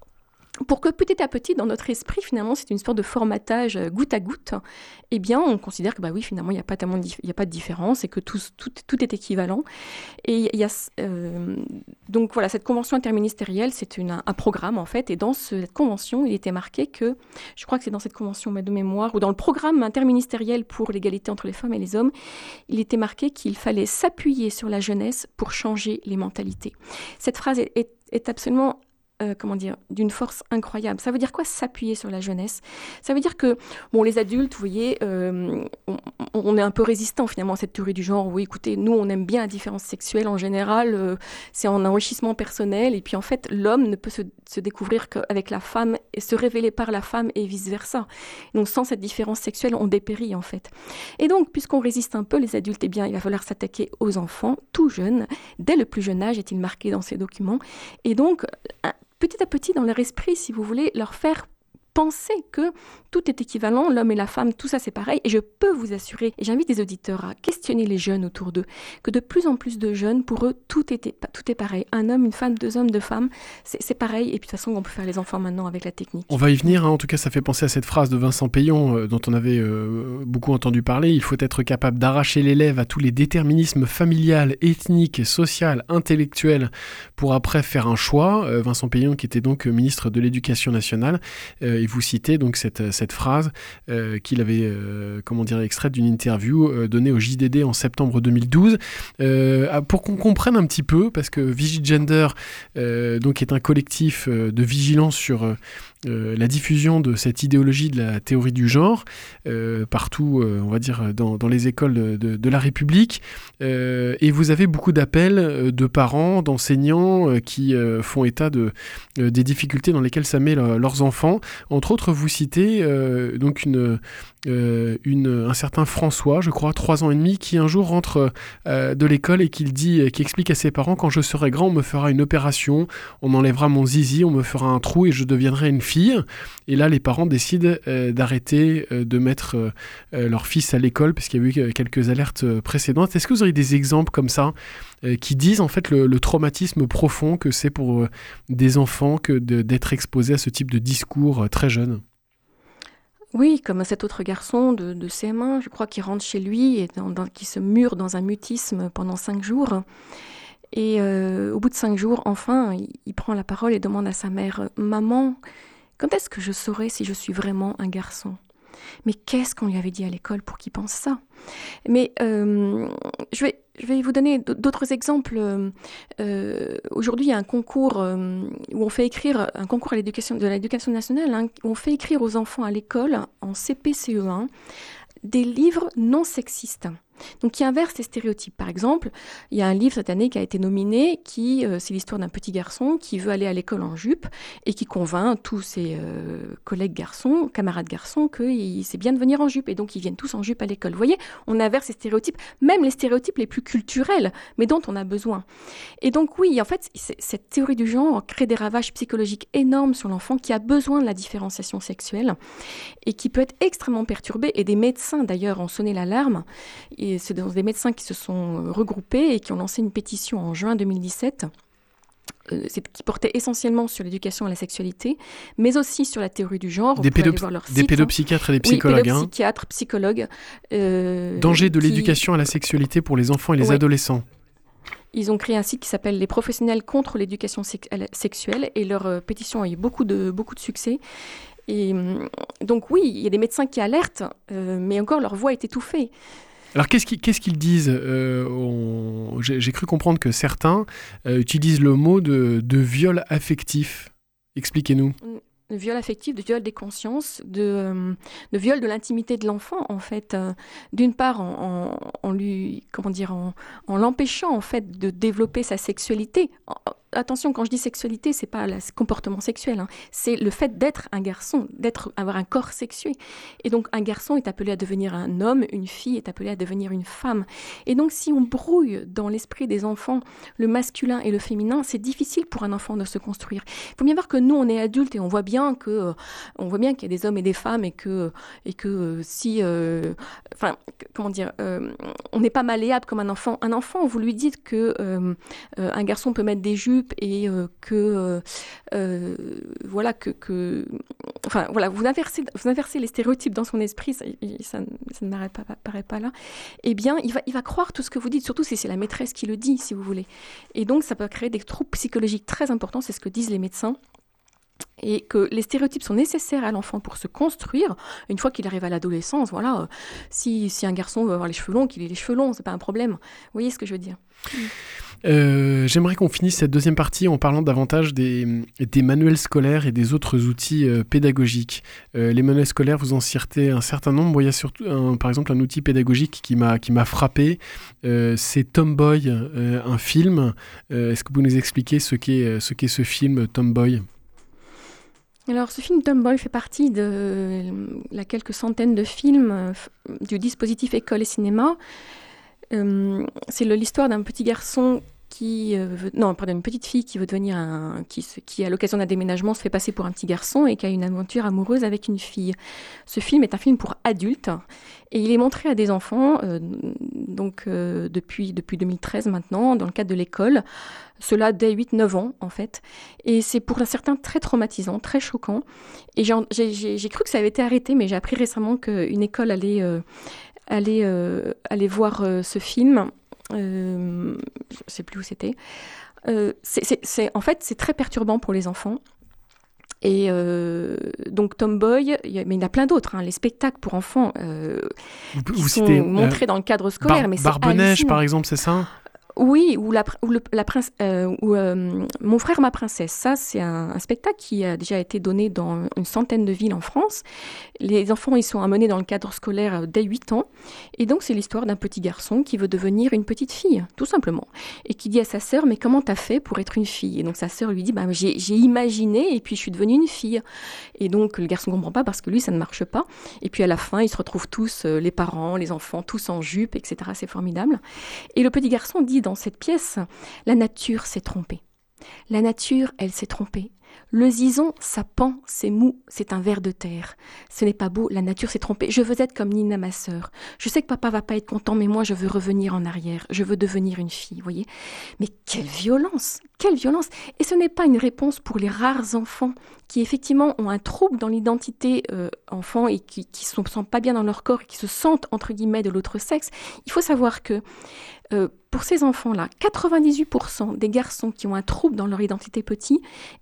pour que petit à petit, dans notre esprit, finalement, c'est une sorte de formatage goutte à goutte, eh bien, on considère que, bah oui, finalement, il n'y a pas tellement, il n'y a pas de différence et que tout, tout, tout est équivalent. Et il y a, euh, donc voilà, cette convention interministérielle, c'est une, un programme, en fait, et dans ce, cette convention, il était marqué que, je crois que c'est dans cette convention de mémoire, ou dans le programme interministériel pour l'égalité entre les femmes et les hommes, il était marqué qu'il fallait s'appuyer sur la jeunesse pour changer les mentalités. Cette phrase est, est, est absolument Euh, comment dire, d'une force incroyable. Ça veut dire quoi, s'appuyer sur la jeunesse ? Ça veut dire que, bon, les adultes, vous voyez, euh, on, on est un peu résistant finalement à cette théorie du genre. Oui, écoutez, nous, on aime bien la différence sexuelle en général, euh, c'est en enrichissement personnel, et puis en fait, l'homme ne peut se, se découvrir qu'avec la femme et se révéler par la femme et vice-versa. Donc, sans cette différence sexuelle, on dépérit en fait. Et donc, puisqu'on résiste un peu, les adultes, eh bien, il va falloir s'attaquer aux enfants, tout jeunes, dès le plus jeune âge, est-il marqué dans ces documents. Et donc, petit à petit, dans leur esprit, si vous voulez, leur faire penser que tout est équivalent, l'homme et la femme, tout ça c'est pareil. Et je peux vous assurer, et j'invite les auditeurs à questionner les jeunes autour d'eux, que de plus en plus de jeunes, pour eux, tout est, tout est pareil. Un homme, une femme, deux hommes, deux femmes, c'est, c'est pareil. Et puis de toute façon, on peut faire les enfants maintenant avec la technique. On va y venir, hein. En tout cas, ça fait penser à cette phrase de Vincent Payon, euh, dont on avait euh, beaucoup entendu parler. Il faut être capable d'arracher l'élève à tous les déterminismes familial, ethnique, social, intellectuel, pour après faire un choix. Euh, Vincent Payon, qui était donc ministre de l'Éducation nationale, euh, et vous citez donc cette, cette phrase euh, qu'il avait, euh, comment dire, extraite d'une interview euh, donnée au J D D en septembre deux mille douze. Euh, pour qu'on comprenne un petit peu, parce que Vigigender euh, donc est un collectif euh, de vigilance sur euh, Euh, la diffusion de cette idéologie de la théorie du genre euh, partout, euh, on va dire, dans, dans les écoles de, de, de la République. Euh, et vous avez beaucoup d'appels de parents, d'enseignants euh, qui euh, font état de, euh, des difficultés dans lesquelles ça met le, leurs enfants. Entre autres, vous citez euh, donc une, euh, une, un certain François, je crois, trois ans et demi, qui un jour rentre euh, de l'école et qui, dit, qui explique à ses parents: quand je serai grand, on me fera une opération, on enlèvera mon zizi, on me fera un trou et je deviendrai une fille. Et là, les parents décident euh, d'arrêter euh, de mettre euh, euh, leur fils à l'école, parce qu'il y a eu quelques alertes euh, précédentes. Est-ce que vous auriez des exemples comme ça euh, qui disent en fait le, le traumatisme profond que c'est pour euh, des enfants que de, d'être exposés à ce type de discours euh, très jeune ? Oui, comme cet autre garçon de, de C M un, je crois, qui rentre chez lui et dans, dans, qui se mure dans un mutisme pendant cinq jours. Et euh, au bout de cinq jours, enfin, il, il prend la parole et demande à sa mère: « Maman, Quand est-ce que je saurai si je suis vraiment un garçon ? Mais qu'est-ce qu'on lui avait dit à l'école pour qu'il pense ça ? Mais euh, je, vais, je vais vous donner d'autres exemples. Euh, aujourd'hui, il y a un concours euh, où on fait écrire, un concours à l'éducation, de l'éducation nationale, hein, où on fait écrire aux enfants à l'école, en C P C E un, des livres non sexistes. Donc qui inverse les stéréotypes. Par exemple, il y a un livre cette année qui a été nominé, qui euh, c'est l'histoire d'un petit garçon qui veut aller à l'école en jupe et qui convainc tous ses euh, collègues garçons, camarades garçons, que il, c'est bien de venir en jupe et donc ils viennent tous en jupe à l'école. Vous voyez, on inverse les stéréotypes, même les stéréotypes les plus culturels, mais dont on a besoin. Et donc oui, en fait, cette théorie du genre crée des ravages psychologiques énormes sur l'enfant qui a besoin de la différenciation sexuelle et qui peut être extrêmement perturbé. Et des médecins d'ailleurs ont sonné l'alarme. Et c'est des médecins qui se sont regroupés et qui ont lancé une pétition en juin deux mille dix-sept euh, c'est, qui portait essentiellement sur l'éducation à la sexualité, mais aussi sur la théorie du genre. Des, pédop- voir leur site, des pédopsychiatres et des psychologues. Oui, pédopsychiatres, hein. psychologues. Euh, Danger de qui... l'éducation à la sexualité pour les enfants et les ouais. adolescents. Ils ont créé un site qui s'appelle « Les professionnels contre l'éducation sexuelle » et leur euh, pétition a eu beaucoup de, beaucoup de succès. Et donc oui, il y a des médecins qui alertent, euh, mais encore leur voix est étouffée. Alors, qu'est-ce qu'ils, qu'est-ce qu'ils disent euh, on, j'ai, j'ai cru comprendre que certains euh, utilisent le mot de, de viol affectif. Expliquez-nous. De viol affectif, de viol des consciences, de, euh, de viol de l'intimité de l'enfant, en fait. Euh, d'une part, en, en, en lui, comment dire, en, en l'empêchant, en fait, de développer sa sexualité. En, Attention, quand je dis sexualité, c'est pas le comportement sexuel, hein. C'est le fait d'être un garçon, d'être, avoir un corps sexué. Et donc, un garçon est appelé à devenir un homme, une fille est appelée à devenir une femme. Et donc, si on brouille dans l'esprit des enfants le masculin et le féminin, c'est difficile pour un enfant de se construire. Il faut bien voir que nous, on est adultes et on voit bien que, euh, on voit bien qu'il y a des hommes et des femmes et que, et que euh, si, euh, enfin, comment dire, euh, on n'est pas malléable comme un enfant. Un enfant, vous lui dites que euh, euh, un garçon peut mettre des jupes et euh, que euh, euh, voilà que, que enfin voilà vous inversez vous inversez les stéréotypes dans son esprit, ça, ça, ça ne m'arrête pas, paraît pas là. Eh bien il va il va croire tout ce que vous dites, surtout si c'est la maîtresse qui le dit, si vous voulez. Et donc ça peut créer des troubles psychologiques très importants, c'est ce que disent les médecins. Et que les stéréotypes sont nécessaires à l'enfant pour se construire. Une fois qu'il arrive à l'adolescence, voilà, euh, si, si un garçon veut avoir les cheveux longs, qu'il ait les cheveux longs, c'est pas un problème. Vous voyez ce que je veux dire ? Euh, j'aimerais qu'on finisse cette deuxième partie en parlant davantage des, des manuels scolaires et des autres outils euh, pédagogiques. Euh, les manuels scolaires, vous en citez un certain nombre. Il y a surtout, un, par exemple, un outil pédagogique qui m'a, qui m'a frappé. Euh, c'est Tomboy, euh, un film. Euh, est-ce que vous pouvez nous expliquer ce qu'est, ce qu'est ce film Tomboy ? Alors, ce film Tomboy fait partie de la quelques centaines de films euh, du dispositif École et Cinéma. Euh, c'est le, l'histoire d'un petit garçon qui euh, veut, non, pardon, une petite fille qui veut devenir un, qui, qui à l'occasion d'un déménagement se fait passer pour un petit garçon et qui a une aventure amoureuse avec une fille. Ce film est un film pour adultes et il est montré à des enfants, euh, donc euh, depuis depuis deux mille treize maintenant, dans le cadre de l'école. Cela dès huit neuf ans, en fait. Et c'est pour un certain très traumatisant, très choquant. Et j'ai, j'ai, j'ai cru que ça avait été arrêté, mais j'ai appris récemment qu'une école allait, euh, allait, euh, allait voir euh, ce film. Euh, je ne sais plus où c'était. Euh, c'est, c'est, c'est, en fait, c'est très perturbant pour les enfants. Et euh, donc Tomboy, y a, mais il y en a plein d'autres, hein, les spectacles pour enfants euh, vous, qui vous sont citez, montrés euh, dans le cadre scolaire. Bar- mais c'est Barbe-Neige, par exemple, c'est ça ? Oui, ou la, ou le, la prince, euh, ou euh, Mon frère, ma princesse. Ça, c'est un, un spectacle qui a déjà été donné dans une centaine de villes en France. Les enfants, ils sont amenés dans le cadre scolaire dès huit ans. Et donc, c'est l'histoire d'un petit garçon qui veut devenir une petite fille, tout simplement. Et qui dit à sa sœur, mais comment t'as fait pour être une fille ? Et donc, sa sœur lui dit, bah, j'ai, j'ai imaginé et puis je suis devenue une fille. Et donc, le garçon comprend pas parce que lui, ça ne marche pas. Et puis, à la fin, ils se retrouvent tous, euh, les parents, les enfants, tous en jupe, et cetera. C'est formidable. Et le petit garçon dit dans cette pièce, la nature s'est trompée. La nature, elle s'est trompée. Le zizon, ça pend, c'est mou, c'est un ver de terre. Ce n'est pas beau, la nature s'est trompée. Je veux être comme Nina, ma sœur. Je sais que papa va pas être content, mais moi, je veux revenir en arrière. Je veux devenir une fille, vous voyez. Mais quelle violence, quelle violence. Et ce n'est pas une réponse pour les rares enfants qui, effectivement, ont un trouble dans l'identité euh, enfant et qui ne se sentent pas bien dans leur corps et qui se sentent, entre guillemets, de l'autre sexe. Il faut savoir que euh, pour ces enfants-là, quatre-vingt-dix-huit pour cent des garçons qui ont un trouble dans leur identité petit, eh bien, à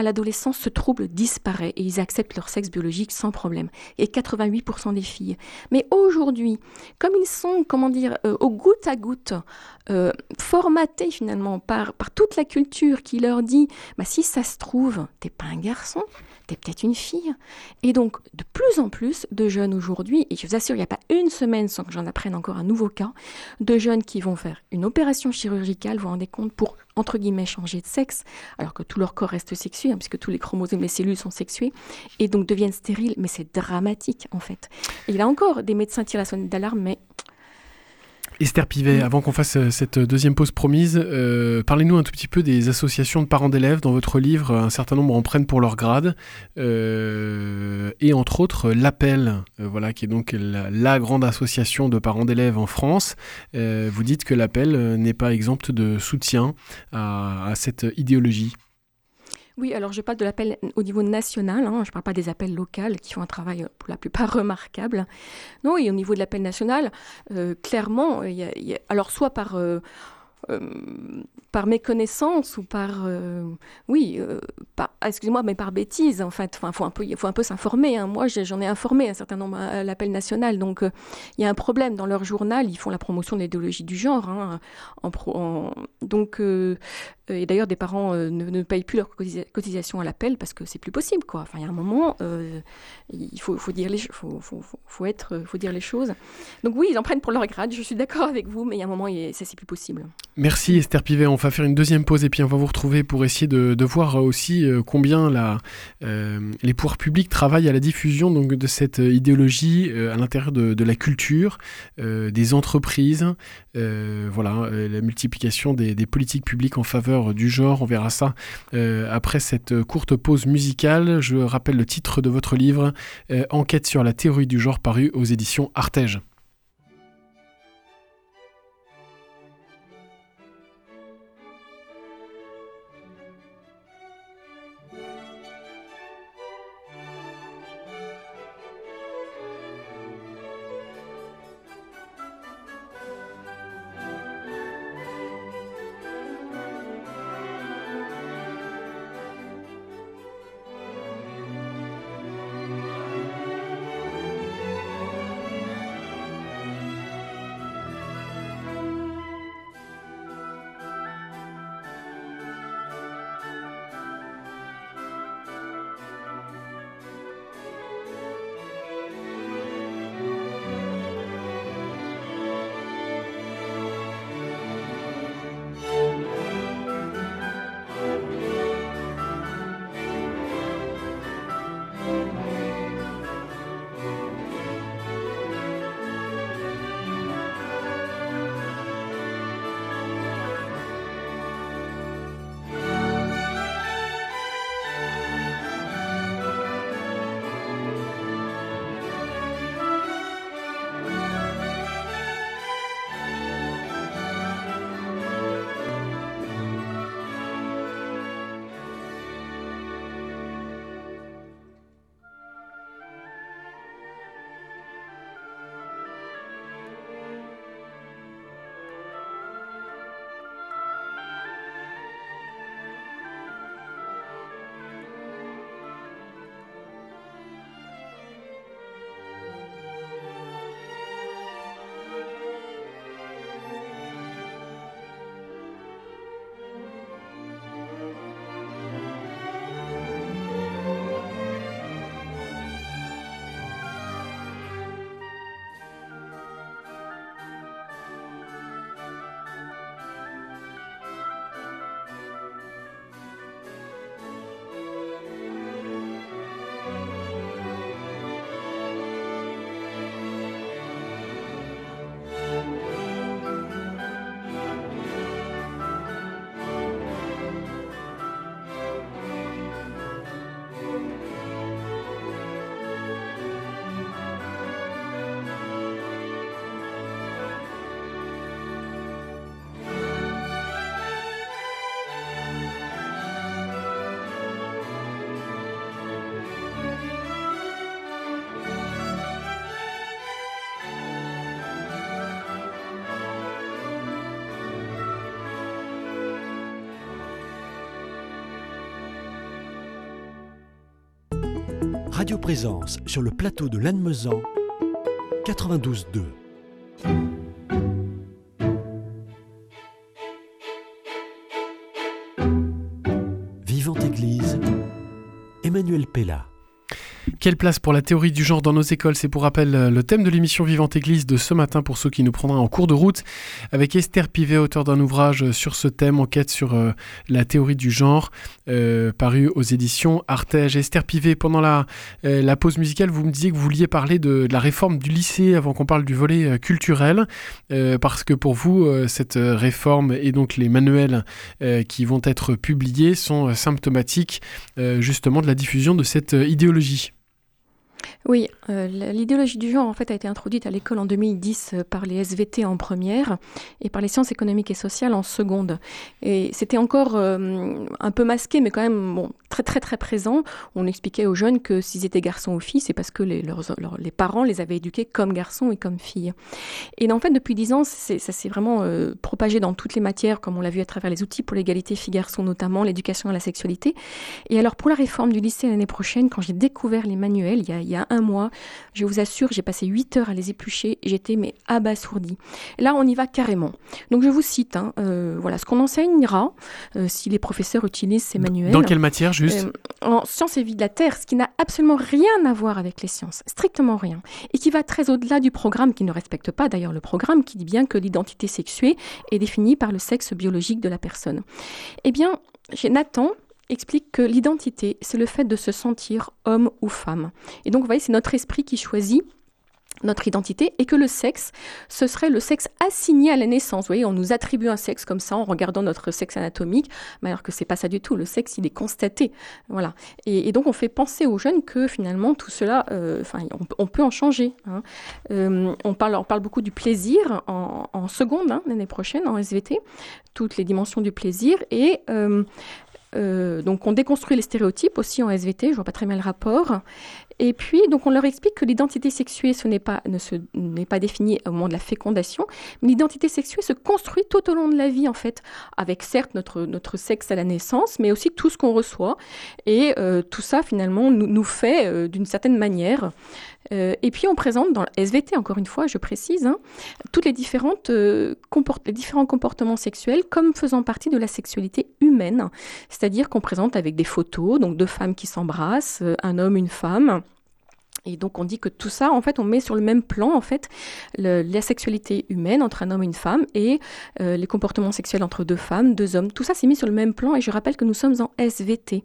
l'adolescence, ce trouble disparaît et ils acceptent leur sexe biologique sans problème. Et quatre-vingt-huit pour cent des filles. Mais aujourd'hui, comme ils sont, comment dire, euh, au goutte à goutte, euh, formatés finalement par, par toute la culture qui leur dit, bah, si ça se trouve, t'es pas un garçon, t'es peut-être une fille. Et donc, de plus en plus de jeunes aujourd'hui, et je vous assure, il n'y a pas une semaine sans que j'en apprenne encore un nouveau cas, de jeunes qui vont faire une opération chirurgicale, vous vous rendez compte, pour, entre guillemets, changer de sexe, alors que tout leur corps reste sexué, hein, puisque tous les chromosomes, les cellules sont sexuées, et donc deviennent stériles, mais c'est dramatique, en fait. Et là encore, des médecins tirent la sonnette d'alarme, mais... Esther Pivet, avant qu'on fasse cette deuxième pause promise, euh, parlez-nous un tout petit peu des associations de parents d'élèves. Dans votre livre, un certain nombre en prennent pour leur grade, euh, et entre autres l'Appel, euh, voilà, qui est donc la, la grande association de parents d'élèves en France. Euh, vous dites que l'Appel n'est pas exempte de soutien à, à cette idéologie. Oui, alors je parle de l'appel au niveau national, hein, je ne parle pas des appels locaux qui font un travail pour la plupart remarquable. Non, et au niveau de l'appel national, euh, clairement, il y a, il y a, alors soit par... Euh, Euh, par méconnaissance ou par euh, oui euh, par, excusez-moi mais par bêtise en fait, enfin faut un peu il faut un peu s'informer, hein. Moi j'en ai informé un certain nombre à l'appel national, donc il euh, y a un problème dans leur journal, ils font la promotion de l'idéologie du genre, hein, en pro, en, donc euh, et d'ailleurs des parents euh, ne, ne payent plus leur cotisation à l'appel parce que c'est plus possible, quoi. Enfin il y a un moment euh, il faut, faut dire les faut, faut, faut, faut être faut dire les choses, donc oui ils en prennent pour leur grade, je suis d'accord avec vous, mais il y a un moment il, ça c'est plus possible. Merci Esther Pivet, on va faire une deuxième pause et puis on va vous retrouver pour essayer de, de voir aussi euh, combien la, euh, les pouvoirs publics travaillent à la diffusion donc, de cette idéologie euh, à l'intérieur de, de la culture, euh, des entreprises, euh, voilà, euh, la multiplication des, des politiques publiques en faveur du genre. On verra ça euh, après cette courte pause musicale. Je rappelle le titre de votre livre, euh, Enquête sur la théorie du genre, paru aux éditions Artege. Radio Présence sur le plateau de Lannemezan, quatre-vingt-douze deux. Vivante Église, Emmanuel Pella. Quelle place pour la théorie du genre dans nos écoles ? C'est pour rappel le thème de l'émission Vivante Église de ce matin pour ceux qui nous prendraient en cours de route avec Esther Pivet, auteure d'un ouvrage sur ce thème, enquête sur euh, la théorie du genre, euh, paru aux éditions Artege. Esther Pivet, pendant la, euh, la pause musicale, vous me disiez que vous vouliez parler de, de la réforme du lycée avant qu'on parle du volet euh, culturel, euh, parce que pour vous, euh, cette réforme et donc les manuels euh, qui vont être publiés sont euh, symptomatiques euh, justement de la diffusion de cette euh, idéologie. Oui, euh, l'idéologie du genre en fait a été introduite à l'école en deux mille dix euh, par les S V T en première et par les sciences économiques et sociales en seconde. Et c'était encore euh, un peu masqué, mais quand même bon, très très très présent. On expliquait aux jeunes que s'ils étaient garçons ou filles, c'est parce que les, leurs, leurs, les parents les avaient éduqués comme garçons et comme filles. Et en fait, depuis dix ans, c'est, ça s'est vraiment euh, propagé dans toutes les matières, comme on l'a vu à travers les outils pour l'égalité filles-garçons, notamment l'éducation à la sexualité. Et alors pour la réforme du lycée l'année prochaine, quand j'ai découvert les manuels, il y a, il y a un mois, je vous assure, j'ai passé huit heures à les éplucher et j'étais mais abasourdie. Là, on y va carrément. Donc je vous cite, hein, euh, voilà, ce qu'on enseignera euh, si les professeurs utilisent ces manuels. Dans quelle matière, juste ? euh, En sciences et vie de la Terre, ce qui n'a absolument rien à voir avec les sciences, strictement rien, et qui va très au-delà du programme, qui ne respecte pas d'ailleurs le programme, qui dit bien que l'identité sexuée est définie par le sexe biologique de la personne. Eh bien, chez Nathan, explique que l'identité, c'est le fait de se sentir homme ou femme. Et donc, vous voyez, c'est notre esprit qui choisit notre identité et que le sexe, ce serait le sexe assigné à la naissance. Vous voyez, on nous attribue un sexe comme ça en regardant notre sexe anatomique, mais alors que c'est pas ça du tout. Le sexe, il est constaté. Voilà. Et, et donc, on fait penser aux jeunes que finalement, tout cela, euh, enfin, on, on peut en changer. Hein. Euh, on parle, on parle beaucoup du plaisir en, en seconde, hein, l'année prochaine, en S V T, toutes les dimensions du plaisir et euh, Euh, donc on déconstruit les stéréotypes aussi en S V T, je vois pas très bien le rapport. Et puis donc on leur explique que l'identité sexuée ce n'est pas ne se n'est pas définie au moment de la fécondation, mais l'identité sexuée se construit tout au long de la vie en fait, avec certes notre notre sexe à la naissance, mais aussi tout ce qu'on reçoit. Et euh, tout ça finalement nous, nous fait euh, d'une certaine manière. Euh, et puis on présente dans le S V T, encore une fois, je précise, hein, toutes les différentes euh, comport- les différents comportements sexuels comme faisant partie de la sexualité humaine. C'est-à-dire qu'on présente avec des photos, donc deux femmes qui s'embrassent, euh, un homme, une femme. Et donc on dit que tout ça, en fait, on met sur le même plan, en fait, le, la sexualité humaine entre un homme et une femme et euh, les comportements sexuels entre deux femmes, deux hommes. Tout ça, c'est mis sur le même plan et je rappelle que nous sommes en S V T.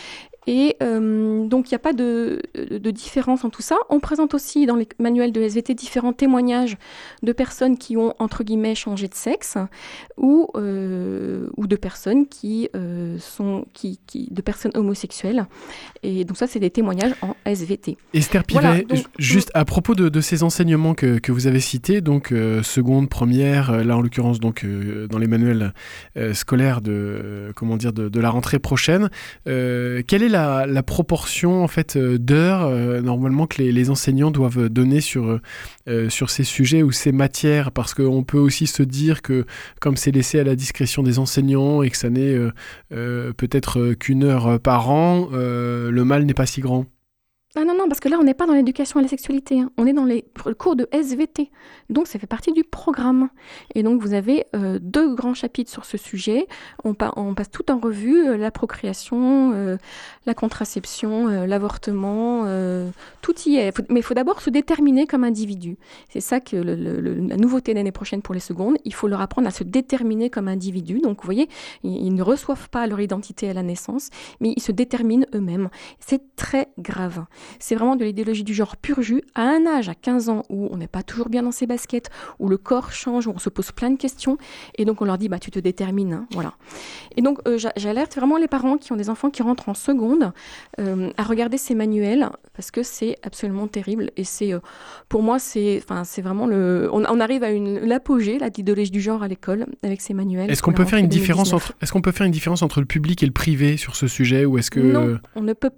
Et euh, donc, il n'y a pas de, de, de différence en tout ça. On présente aussi dans les manuels de S V T différents témoignages de personnes qui ont, entre guillemets, changé de sexe ou, euh, ou de personnes qui euh, sont qui, qui, de personnes homosexuelles. Et donc ça, c'est des témoignages en S V T. Esther Pivet, voilà, donc, juste à propos de, de ces enseignements que, que vous avez cités, donc euh, seconde, première, là en l'occurrence donc euh, dans les manuels euh, scolaires de euh, comment dire de, de la rentrée prochaine, euh, quelle est La, la proportion en fait euh, d'heures euh, normalement que les, les enseignants doivent donner sur, euh, sur ces sujets ou ces matières, parce qu'on peut aussi se dire que comme c'est laissé à la discrétion des enseignants et que ça n'est euh, euh, peut-être qu'une heure par an, euh, le mal n'est pas si grand. Ah non, non, parce que là, on n'est pas dans l'éducation à la sexualité. Hein. On est dans les cours de S V T. Donc, ça fait partie du programme. Et donc, vous avez euh, deux grands chapitres sur ce sujet. On, pa- on passe tout en revue, euh, la procréation, euh, la contraception, euh, l'avortement, euh, tout y est. Faut, mais il faut d'abord se déterminer comme individu. C'est ça que le, le, le, la nouveauté l'année prochaine pour les secondes. Il faut leur apprendre à se déterminer comme individu. Donc, vous voyez, ils, ils ne reçoivent pas leur identité à la naissance, mais ils se déterminent eux-mêmes. C'est très grave. C'est vraiment de l'idéologie du genre pur jus, à un âge, à quinze ans, où on n'est pas toujours bien dans ses baskets, où le corps change, où on se pose plein de questions, et donc on leur dit, bah tu te détermines, hein, voilà. Et donc euh, j'alerte vraiment les parents qui ont des enfants qui rentrent en seconde euh, à regarder ces manuels, parce que c'est absolument terrible, et c'est, euh, pour moi, c'est, enfin, c'est vraiment le, on, on arrive à une, l'apogée, là, d'idéologie du genre à l'école, avec ces manuels. Est-ce qu'on peut faire une différence entre, est-ce qu'on peut faire une différence entre le public et le privé sur ce sujet, ou est-ce que... Non, on ne peut pas.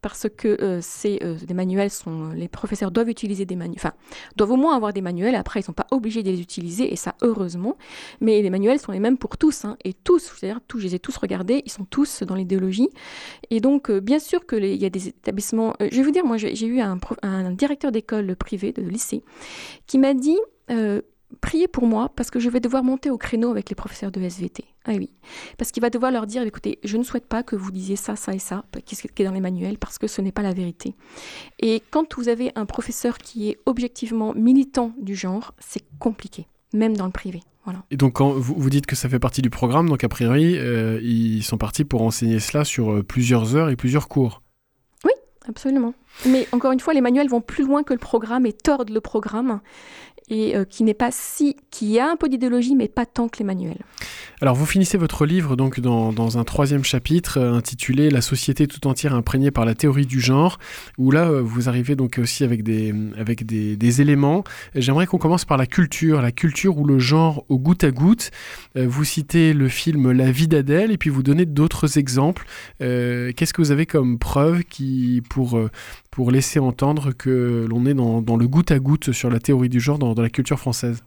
parce que euh, c'est, euh, des manuels sont, les professeurs doivent utiliser des manuels, enfin, doivent au moins avoir des manuels, après ils sont pas obligés de les utiliser, et ça heureusement, mais les manuels sont les mêmes pour tous, hein, et tous, c'est-à-dire tous, je les ai tous regardés, ils sont tous dans l'idéologie, et donc euh, bien sûr que les, il y a des établissements, euh, je vais vous dire, moi j'ai, j'ai eu un, prof, un directeur d'école privée, de lycée, qui m'a dit, euh, priez pour moi parce que je vais devoir monter au créneau avec les professeurs de S V T. Ah oui, parce qu'il va devoir leur dire, écoutez, je ne souhaite pas que vous disiez ça, ça et ça, qui est dans les manuels, parce que ce n'est pas la vérité. Et quand vous avez un professeur qui est objectivement militant du genre, c'est compliqué, même dans le privé. Voilà. Et donc, quand vous, vous dites que ça fait partie du programme, donc a priori, euh, ils sont partis pour enseigner cela sur plusieurs heures et plusieurs cours. Oui, absolument. Mais encore une fois, les manuels vont plus loin que le programme et tordent le programme. Et euh, qui n'est pas si, qui a un peu d'idéologie, mais pas tant que les manuels. Alors, vous finissez votre livre donc dans, dans un troisième chapitre euh, intitulé « La société tout entière imprégnée par la théorie du genre », où là, euh, vous arrivez donc aussi avec des, avec des, des éléments. J'aimerais qu'on commence par la culture, la culture ou le genre au goutte à goutte. Euh, vous citez le film « La vie d'Adèle » et puis vous donnez d'autres exemples. Euh, qu'est-ce que vous avez comme preuve qui, pour, euh, pour laisser entendre que l'on est dans, dans le goutte à goutte sur la théorie du genre dans, dans la culture française?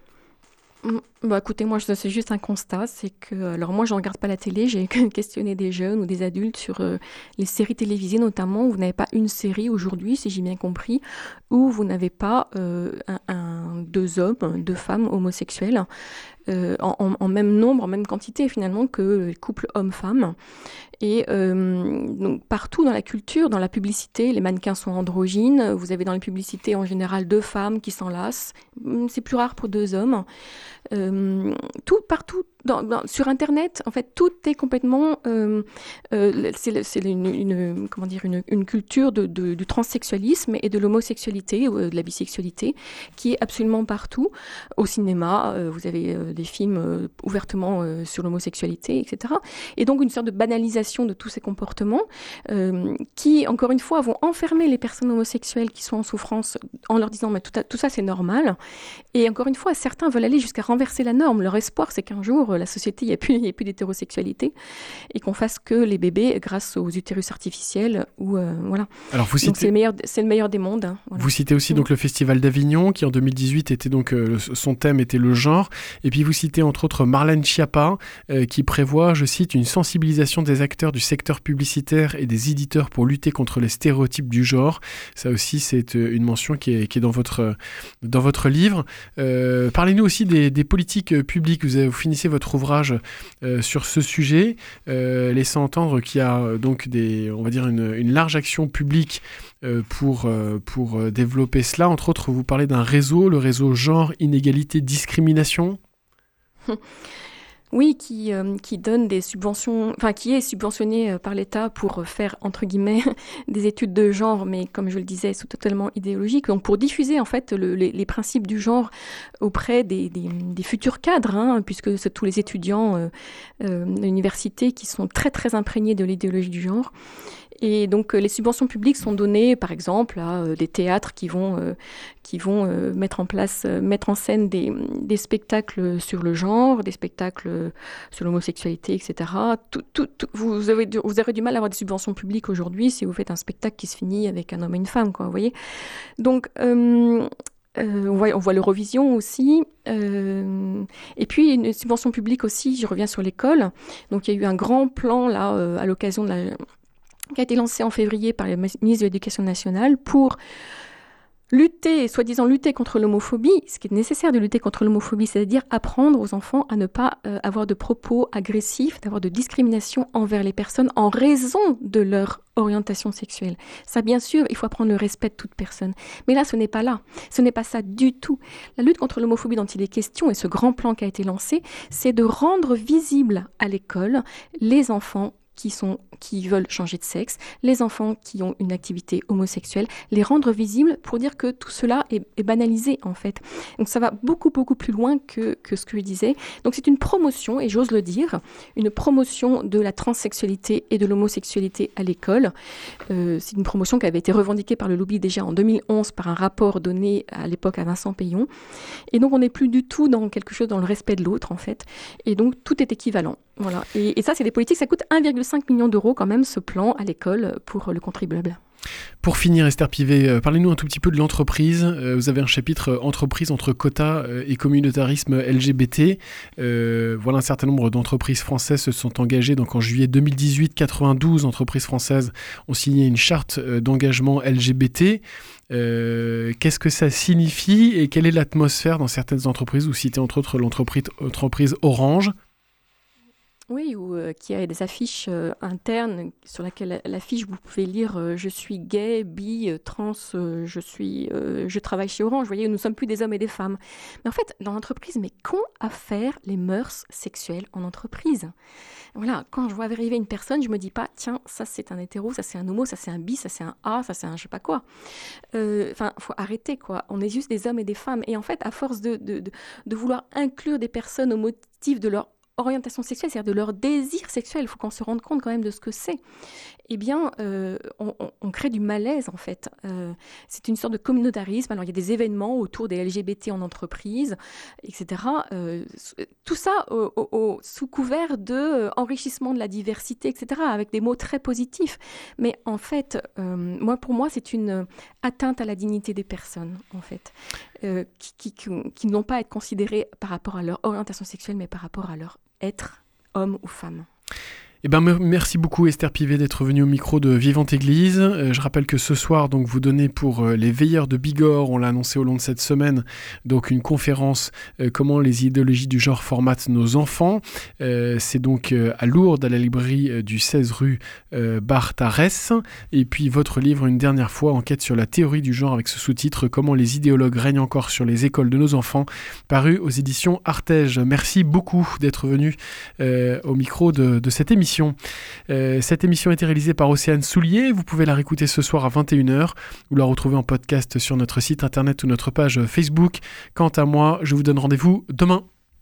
Bah écoutez, moi c'est juste un constat, c'est que, alors moi je ne regarde pas la télé, j'ai questionné des jeunes ou des adultes sur euh, les séries télévisées notamment, où vous n'avez pas une série aujourd'hui, si j'ai bien compris, où vous n'avez pas euh, un, un, deux hommes, deux femmes homosexuels, euh, en, en même nombre, en même quantité finalement que les couples hommes-femmes. Et euh, donc partout dans la culture, dans la publicité, les mannequins sont androgynes, vous avez dans les publicités en général deux femmes qui s'enlacent, c'est plus rare pour deux hommes. Euh, tout partout dans, dans, sur Internet, en fait, tout est complètement, euh, euh, c'est, c'est une, une comment dire une, une culture de, de, du transsexualisme et de l'homosexualité, euh, de la bisexualité, qui est absolument partout. Au cinéma, euh, vous avez euh, des films euh, ouvertement euh, sur l'homosexualité, et cetera. Et donc une sorte de banalisation de tous ces comportements euh, qui, encore une fois, vont enfermer les personnes homosexuelles qui sont en souffrance en leur disant mais tout, à, tout ça c'est normal. Et encore une fois, certains veulent aller jusqu'à renverser la norme. Leur espoir, c'est qu'un jour, la société, il n'y ait plus, il y ait plus d'hétérosexualité et qu'on fasse que les bébés grâce aux utérus artificiels. Ou, euh, voilà. Alors vous citez... Donc c'est le meilleur, c'est le meilleur des mondes. Hein, voilà. Vous citez aussi mmh. donc, le Festival d'Avignon qui en deux mille dix-huit était donc, euh, son thème était le genre. Et puis vous citez entre autres Marlène Schiappa euh, qui prévoit, je cite, une sensibilisation des acteurs du secteur publicitaire et des éditeurs pour lutter contre les stéréotypes du genre. Ça aussi, c'est une mention qui est, qui est dans, votre, dans votre livre. Euh, parlez-nous aussi des, des politiques publiques. Vous, avez, vous finissez votre ouvrage euh, sur ce sujet, euh, laissant entendre qu'il y a donc des, on va dire une, une large action publique euh, pour, euh, pour développer cela. Entre autres, vous parlez d'un réseau, le réseau Genre, Inégalité, Discrimination. Oui, qui, euh, qui donne des subventions, enfin qui est subventionné euh, par l'État pour faire, entre guillemets, des études de genre, mais comme je le disais, c'est totalement idéologique. Donc pour diffuser en fait le, les, les principes du genre auprès des, des, des futurs cadres, hein, puisque c'est tous les étudiants euh, euh, de l'université qui sont très très imprégnés de l'idéologie du genre. Et donc euh, les subventions publiques sont données, par exemple, à euh, des théâtres qui vont euh, qui vont euh, mettre en place, euh, mettre en scène des des spectacles sur le genre, des spectacles sur l'homosexualité, et cetera. Tout, tout, tout, vous avez du, vous aurez du mal à avoir des subventions publiques aujourd'hui si vous faites un spectacle qui se finit avec un homme et une femme, quoi. Vous voyez. Donc euh, Euh, on voit, on voit l'Eurovision aussi, euh, et puis une subvention publique aussi. Je reviens sur l'école. Donc il y a eu un grand plan là euh, à l'occasion de la qui a été lancé en février par le ministre de l'Éducation nationale pour lutter, soi-disant lutter contre l'homophobie. Ce qui est nécessaire de lutter contre l'homophobie, c'est-à-dire apprendre aux enfants à ne pas euh, avoir de propos agressifs, d'avoir de discrimination envers les personnes en raison de leur orientation sexuelle. Ça, bien sûr, il faut apprendre le respect de toute personne. Mais là, ce n'est pas là. Ce n'est pas ça du tout. La lutte contre l'homophobie dont il est question, et ce grand plan qui a été lancé, c'est de rendre visible à l'école les enfants qui sont, qui veulent changer de sexe, les enfants qui ont une activité homosexuelle, les rendre visibles pour dire que tout cela est, est banalisé, en fait. Donc ça va beaucoup, beaucoup plus loin que, que ce que je disais. Donc c'est une promotion, et j'ose le dire, une promotion de la transsexualité et de l'homosexualité à l'école. Euh, c'est une promotion qui avait été revendiquée par le lobby déjà en deux mille onze par un rapport donné à l'époque à Vincent Payon. Et donc on n'est plus du tout dans quelque chose dans le respect de l'autre, en fait. Et donc tout est équivalent. Voilà. Et, et ça, c'est des politiques, ça coûte un virgule cinq million d'euros quand même, ce plan à l'école pour le contribuable. Pour finir, Esther Pivet, euh, parlez-nous un tout petit peu de l'entreprise. Euh, vous avez un chapitre euh, entreprise entre quotas euh, et communautarisme L G B T. Euh, voilà, un certain nombre d'entreprises françaises se sont engagées. Donc en juillet deux mille dix-huit, quatre-vingt-douze entreprises françaises ont signé une charte euh, d'engagement L G B T. Euh, qu'est-ce que ça signifie et quelle est l'atmosphère dans certaines entreprises? Vous citez entre autres l'entreprise l'entreprise Orange. Oui, ou euh, qui a des affiches euh, internes sur laquelle l'affiche vous pouvez lire euh, je suis gay, bi, euh, trans, euh, je suis, euh, je travaille chez Orange. Vous voyez, nous ne sommes plus des hommes et des femmes. Mais en fait, dans l'entreprise, mais qu'ont à faire les mœurs sexuelles en entreprise? Voilà, quand je vois arriver une personne, je me dis pas tiens, ça c'est un hétéro, ça c'est un homo, ça c'est un bi, ça c'est un A, ça c'est un je sais pas quoi. Enfin, euh, faut arrêter quoi. On est juste des hommes et des femmes. Et en fait, à force de de de, de vouloir inclure des personnes au motif de leur orientation sexuelle, c'est-à-dire de leur désir sexuel, il faut qu'on se rende compte quand même de ce que c'est. Eh bien, euh, on, on, on crée du malaise en fait. Euh, c'est une sorte de communautarisme. Alors il y a des événements autour des L G B T en entreprise, et cetera. Euh, tout ça au, au, au, sous couvert de euh, enrichissement de la diversité, et cetera. Avec des mots très positifs. Mais en fait, euh, moi pour moi, c'est une atteinte à la dignité des personnes en fait, euh, qui, qui, qui, qui n'ont pas à être considérées par rapport à leur orientation sexuelle, mais par rapport à leur être homme ou femme. Eh ben, merci beaucoup Esther Pivet d'être venue au micro de Vivante Église. Euh, je rappelle que ce soir, donc, vous donnez pour euh, les veilleurs de Bigorre, on l'a annoncé au long de cette semaine, donc une conférence euh, comment les idéologies du genre formatent nos enfants. Euh, c'est donc euh, à Lourdes, à la librairie euh, du seize rue euh, Bartharès. Et puis votre livre, une dernière fois, enquête sur la théorie du genre avec ce sous-titre comment les idéologues règnent encore sur les écoles de nos enfants, paru aux éditions Artege. Merci beaucoup d'être venu euh, au micro de, de cette émission. Euh, cette émission a été réalisée par Océane Soulier. Vous pouvez la réécouter ce soir à vingt et une heures ou la retrouver en podcast sur notre site internet ou notre page Facebook. Quant à moi, je vous donne rendez-vous demain.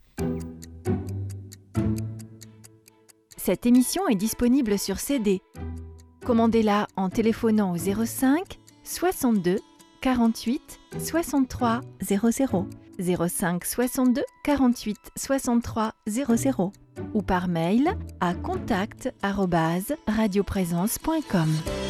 Cette émission est disponible sur C D. Commandez-la en téléphonant au zéro cinq soixante-deux quarante-huit soixante-trois zéro zéro, zéro cinq soixante-deux quarante-huit soixante-trois zéro zéro ou par mail à contact arobase radioprésence point com.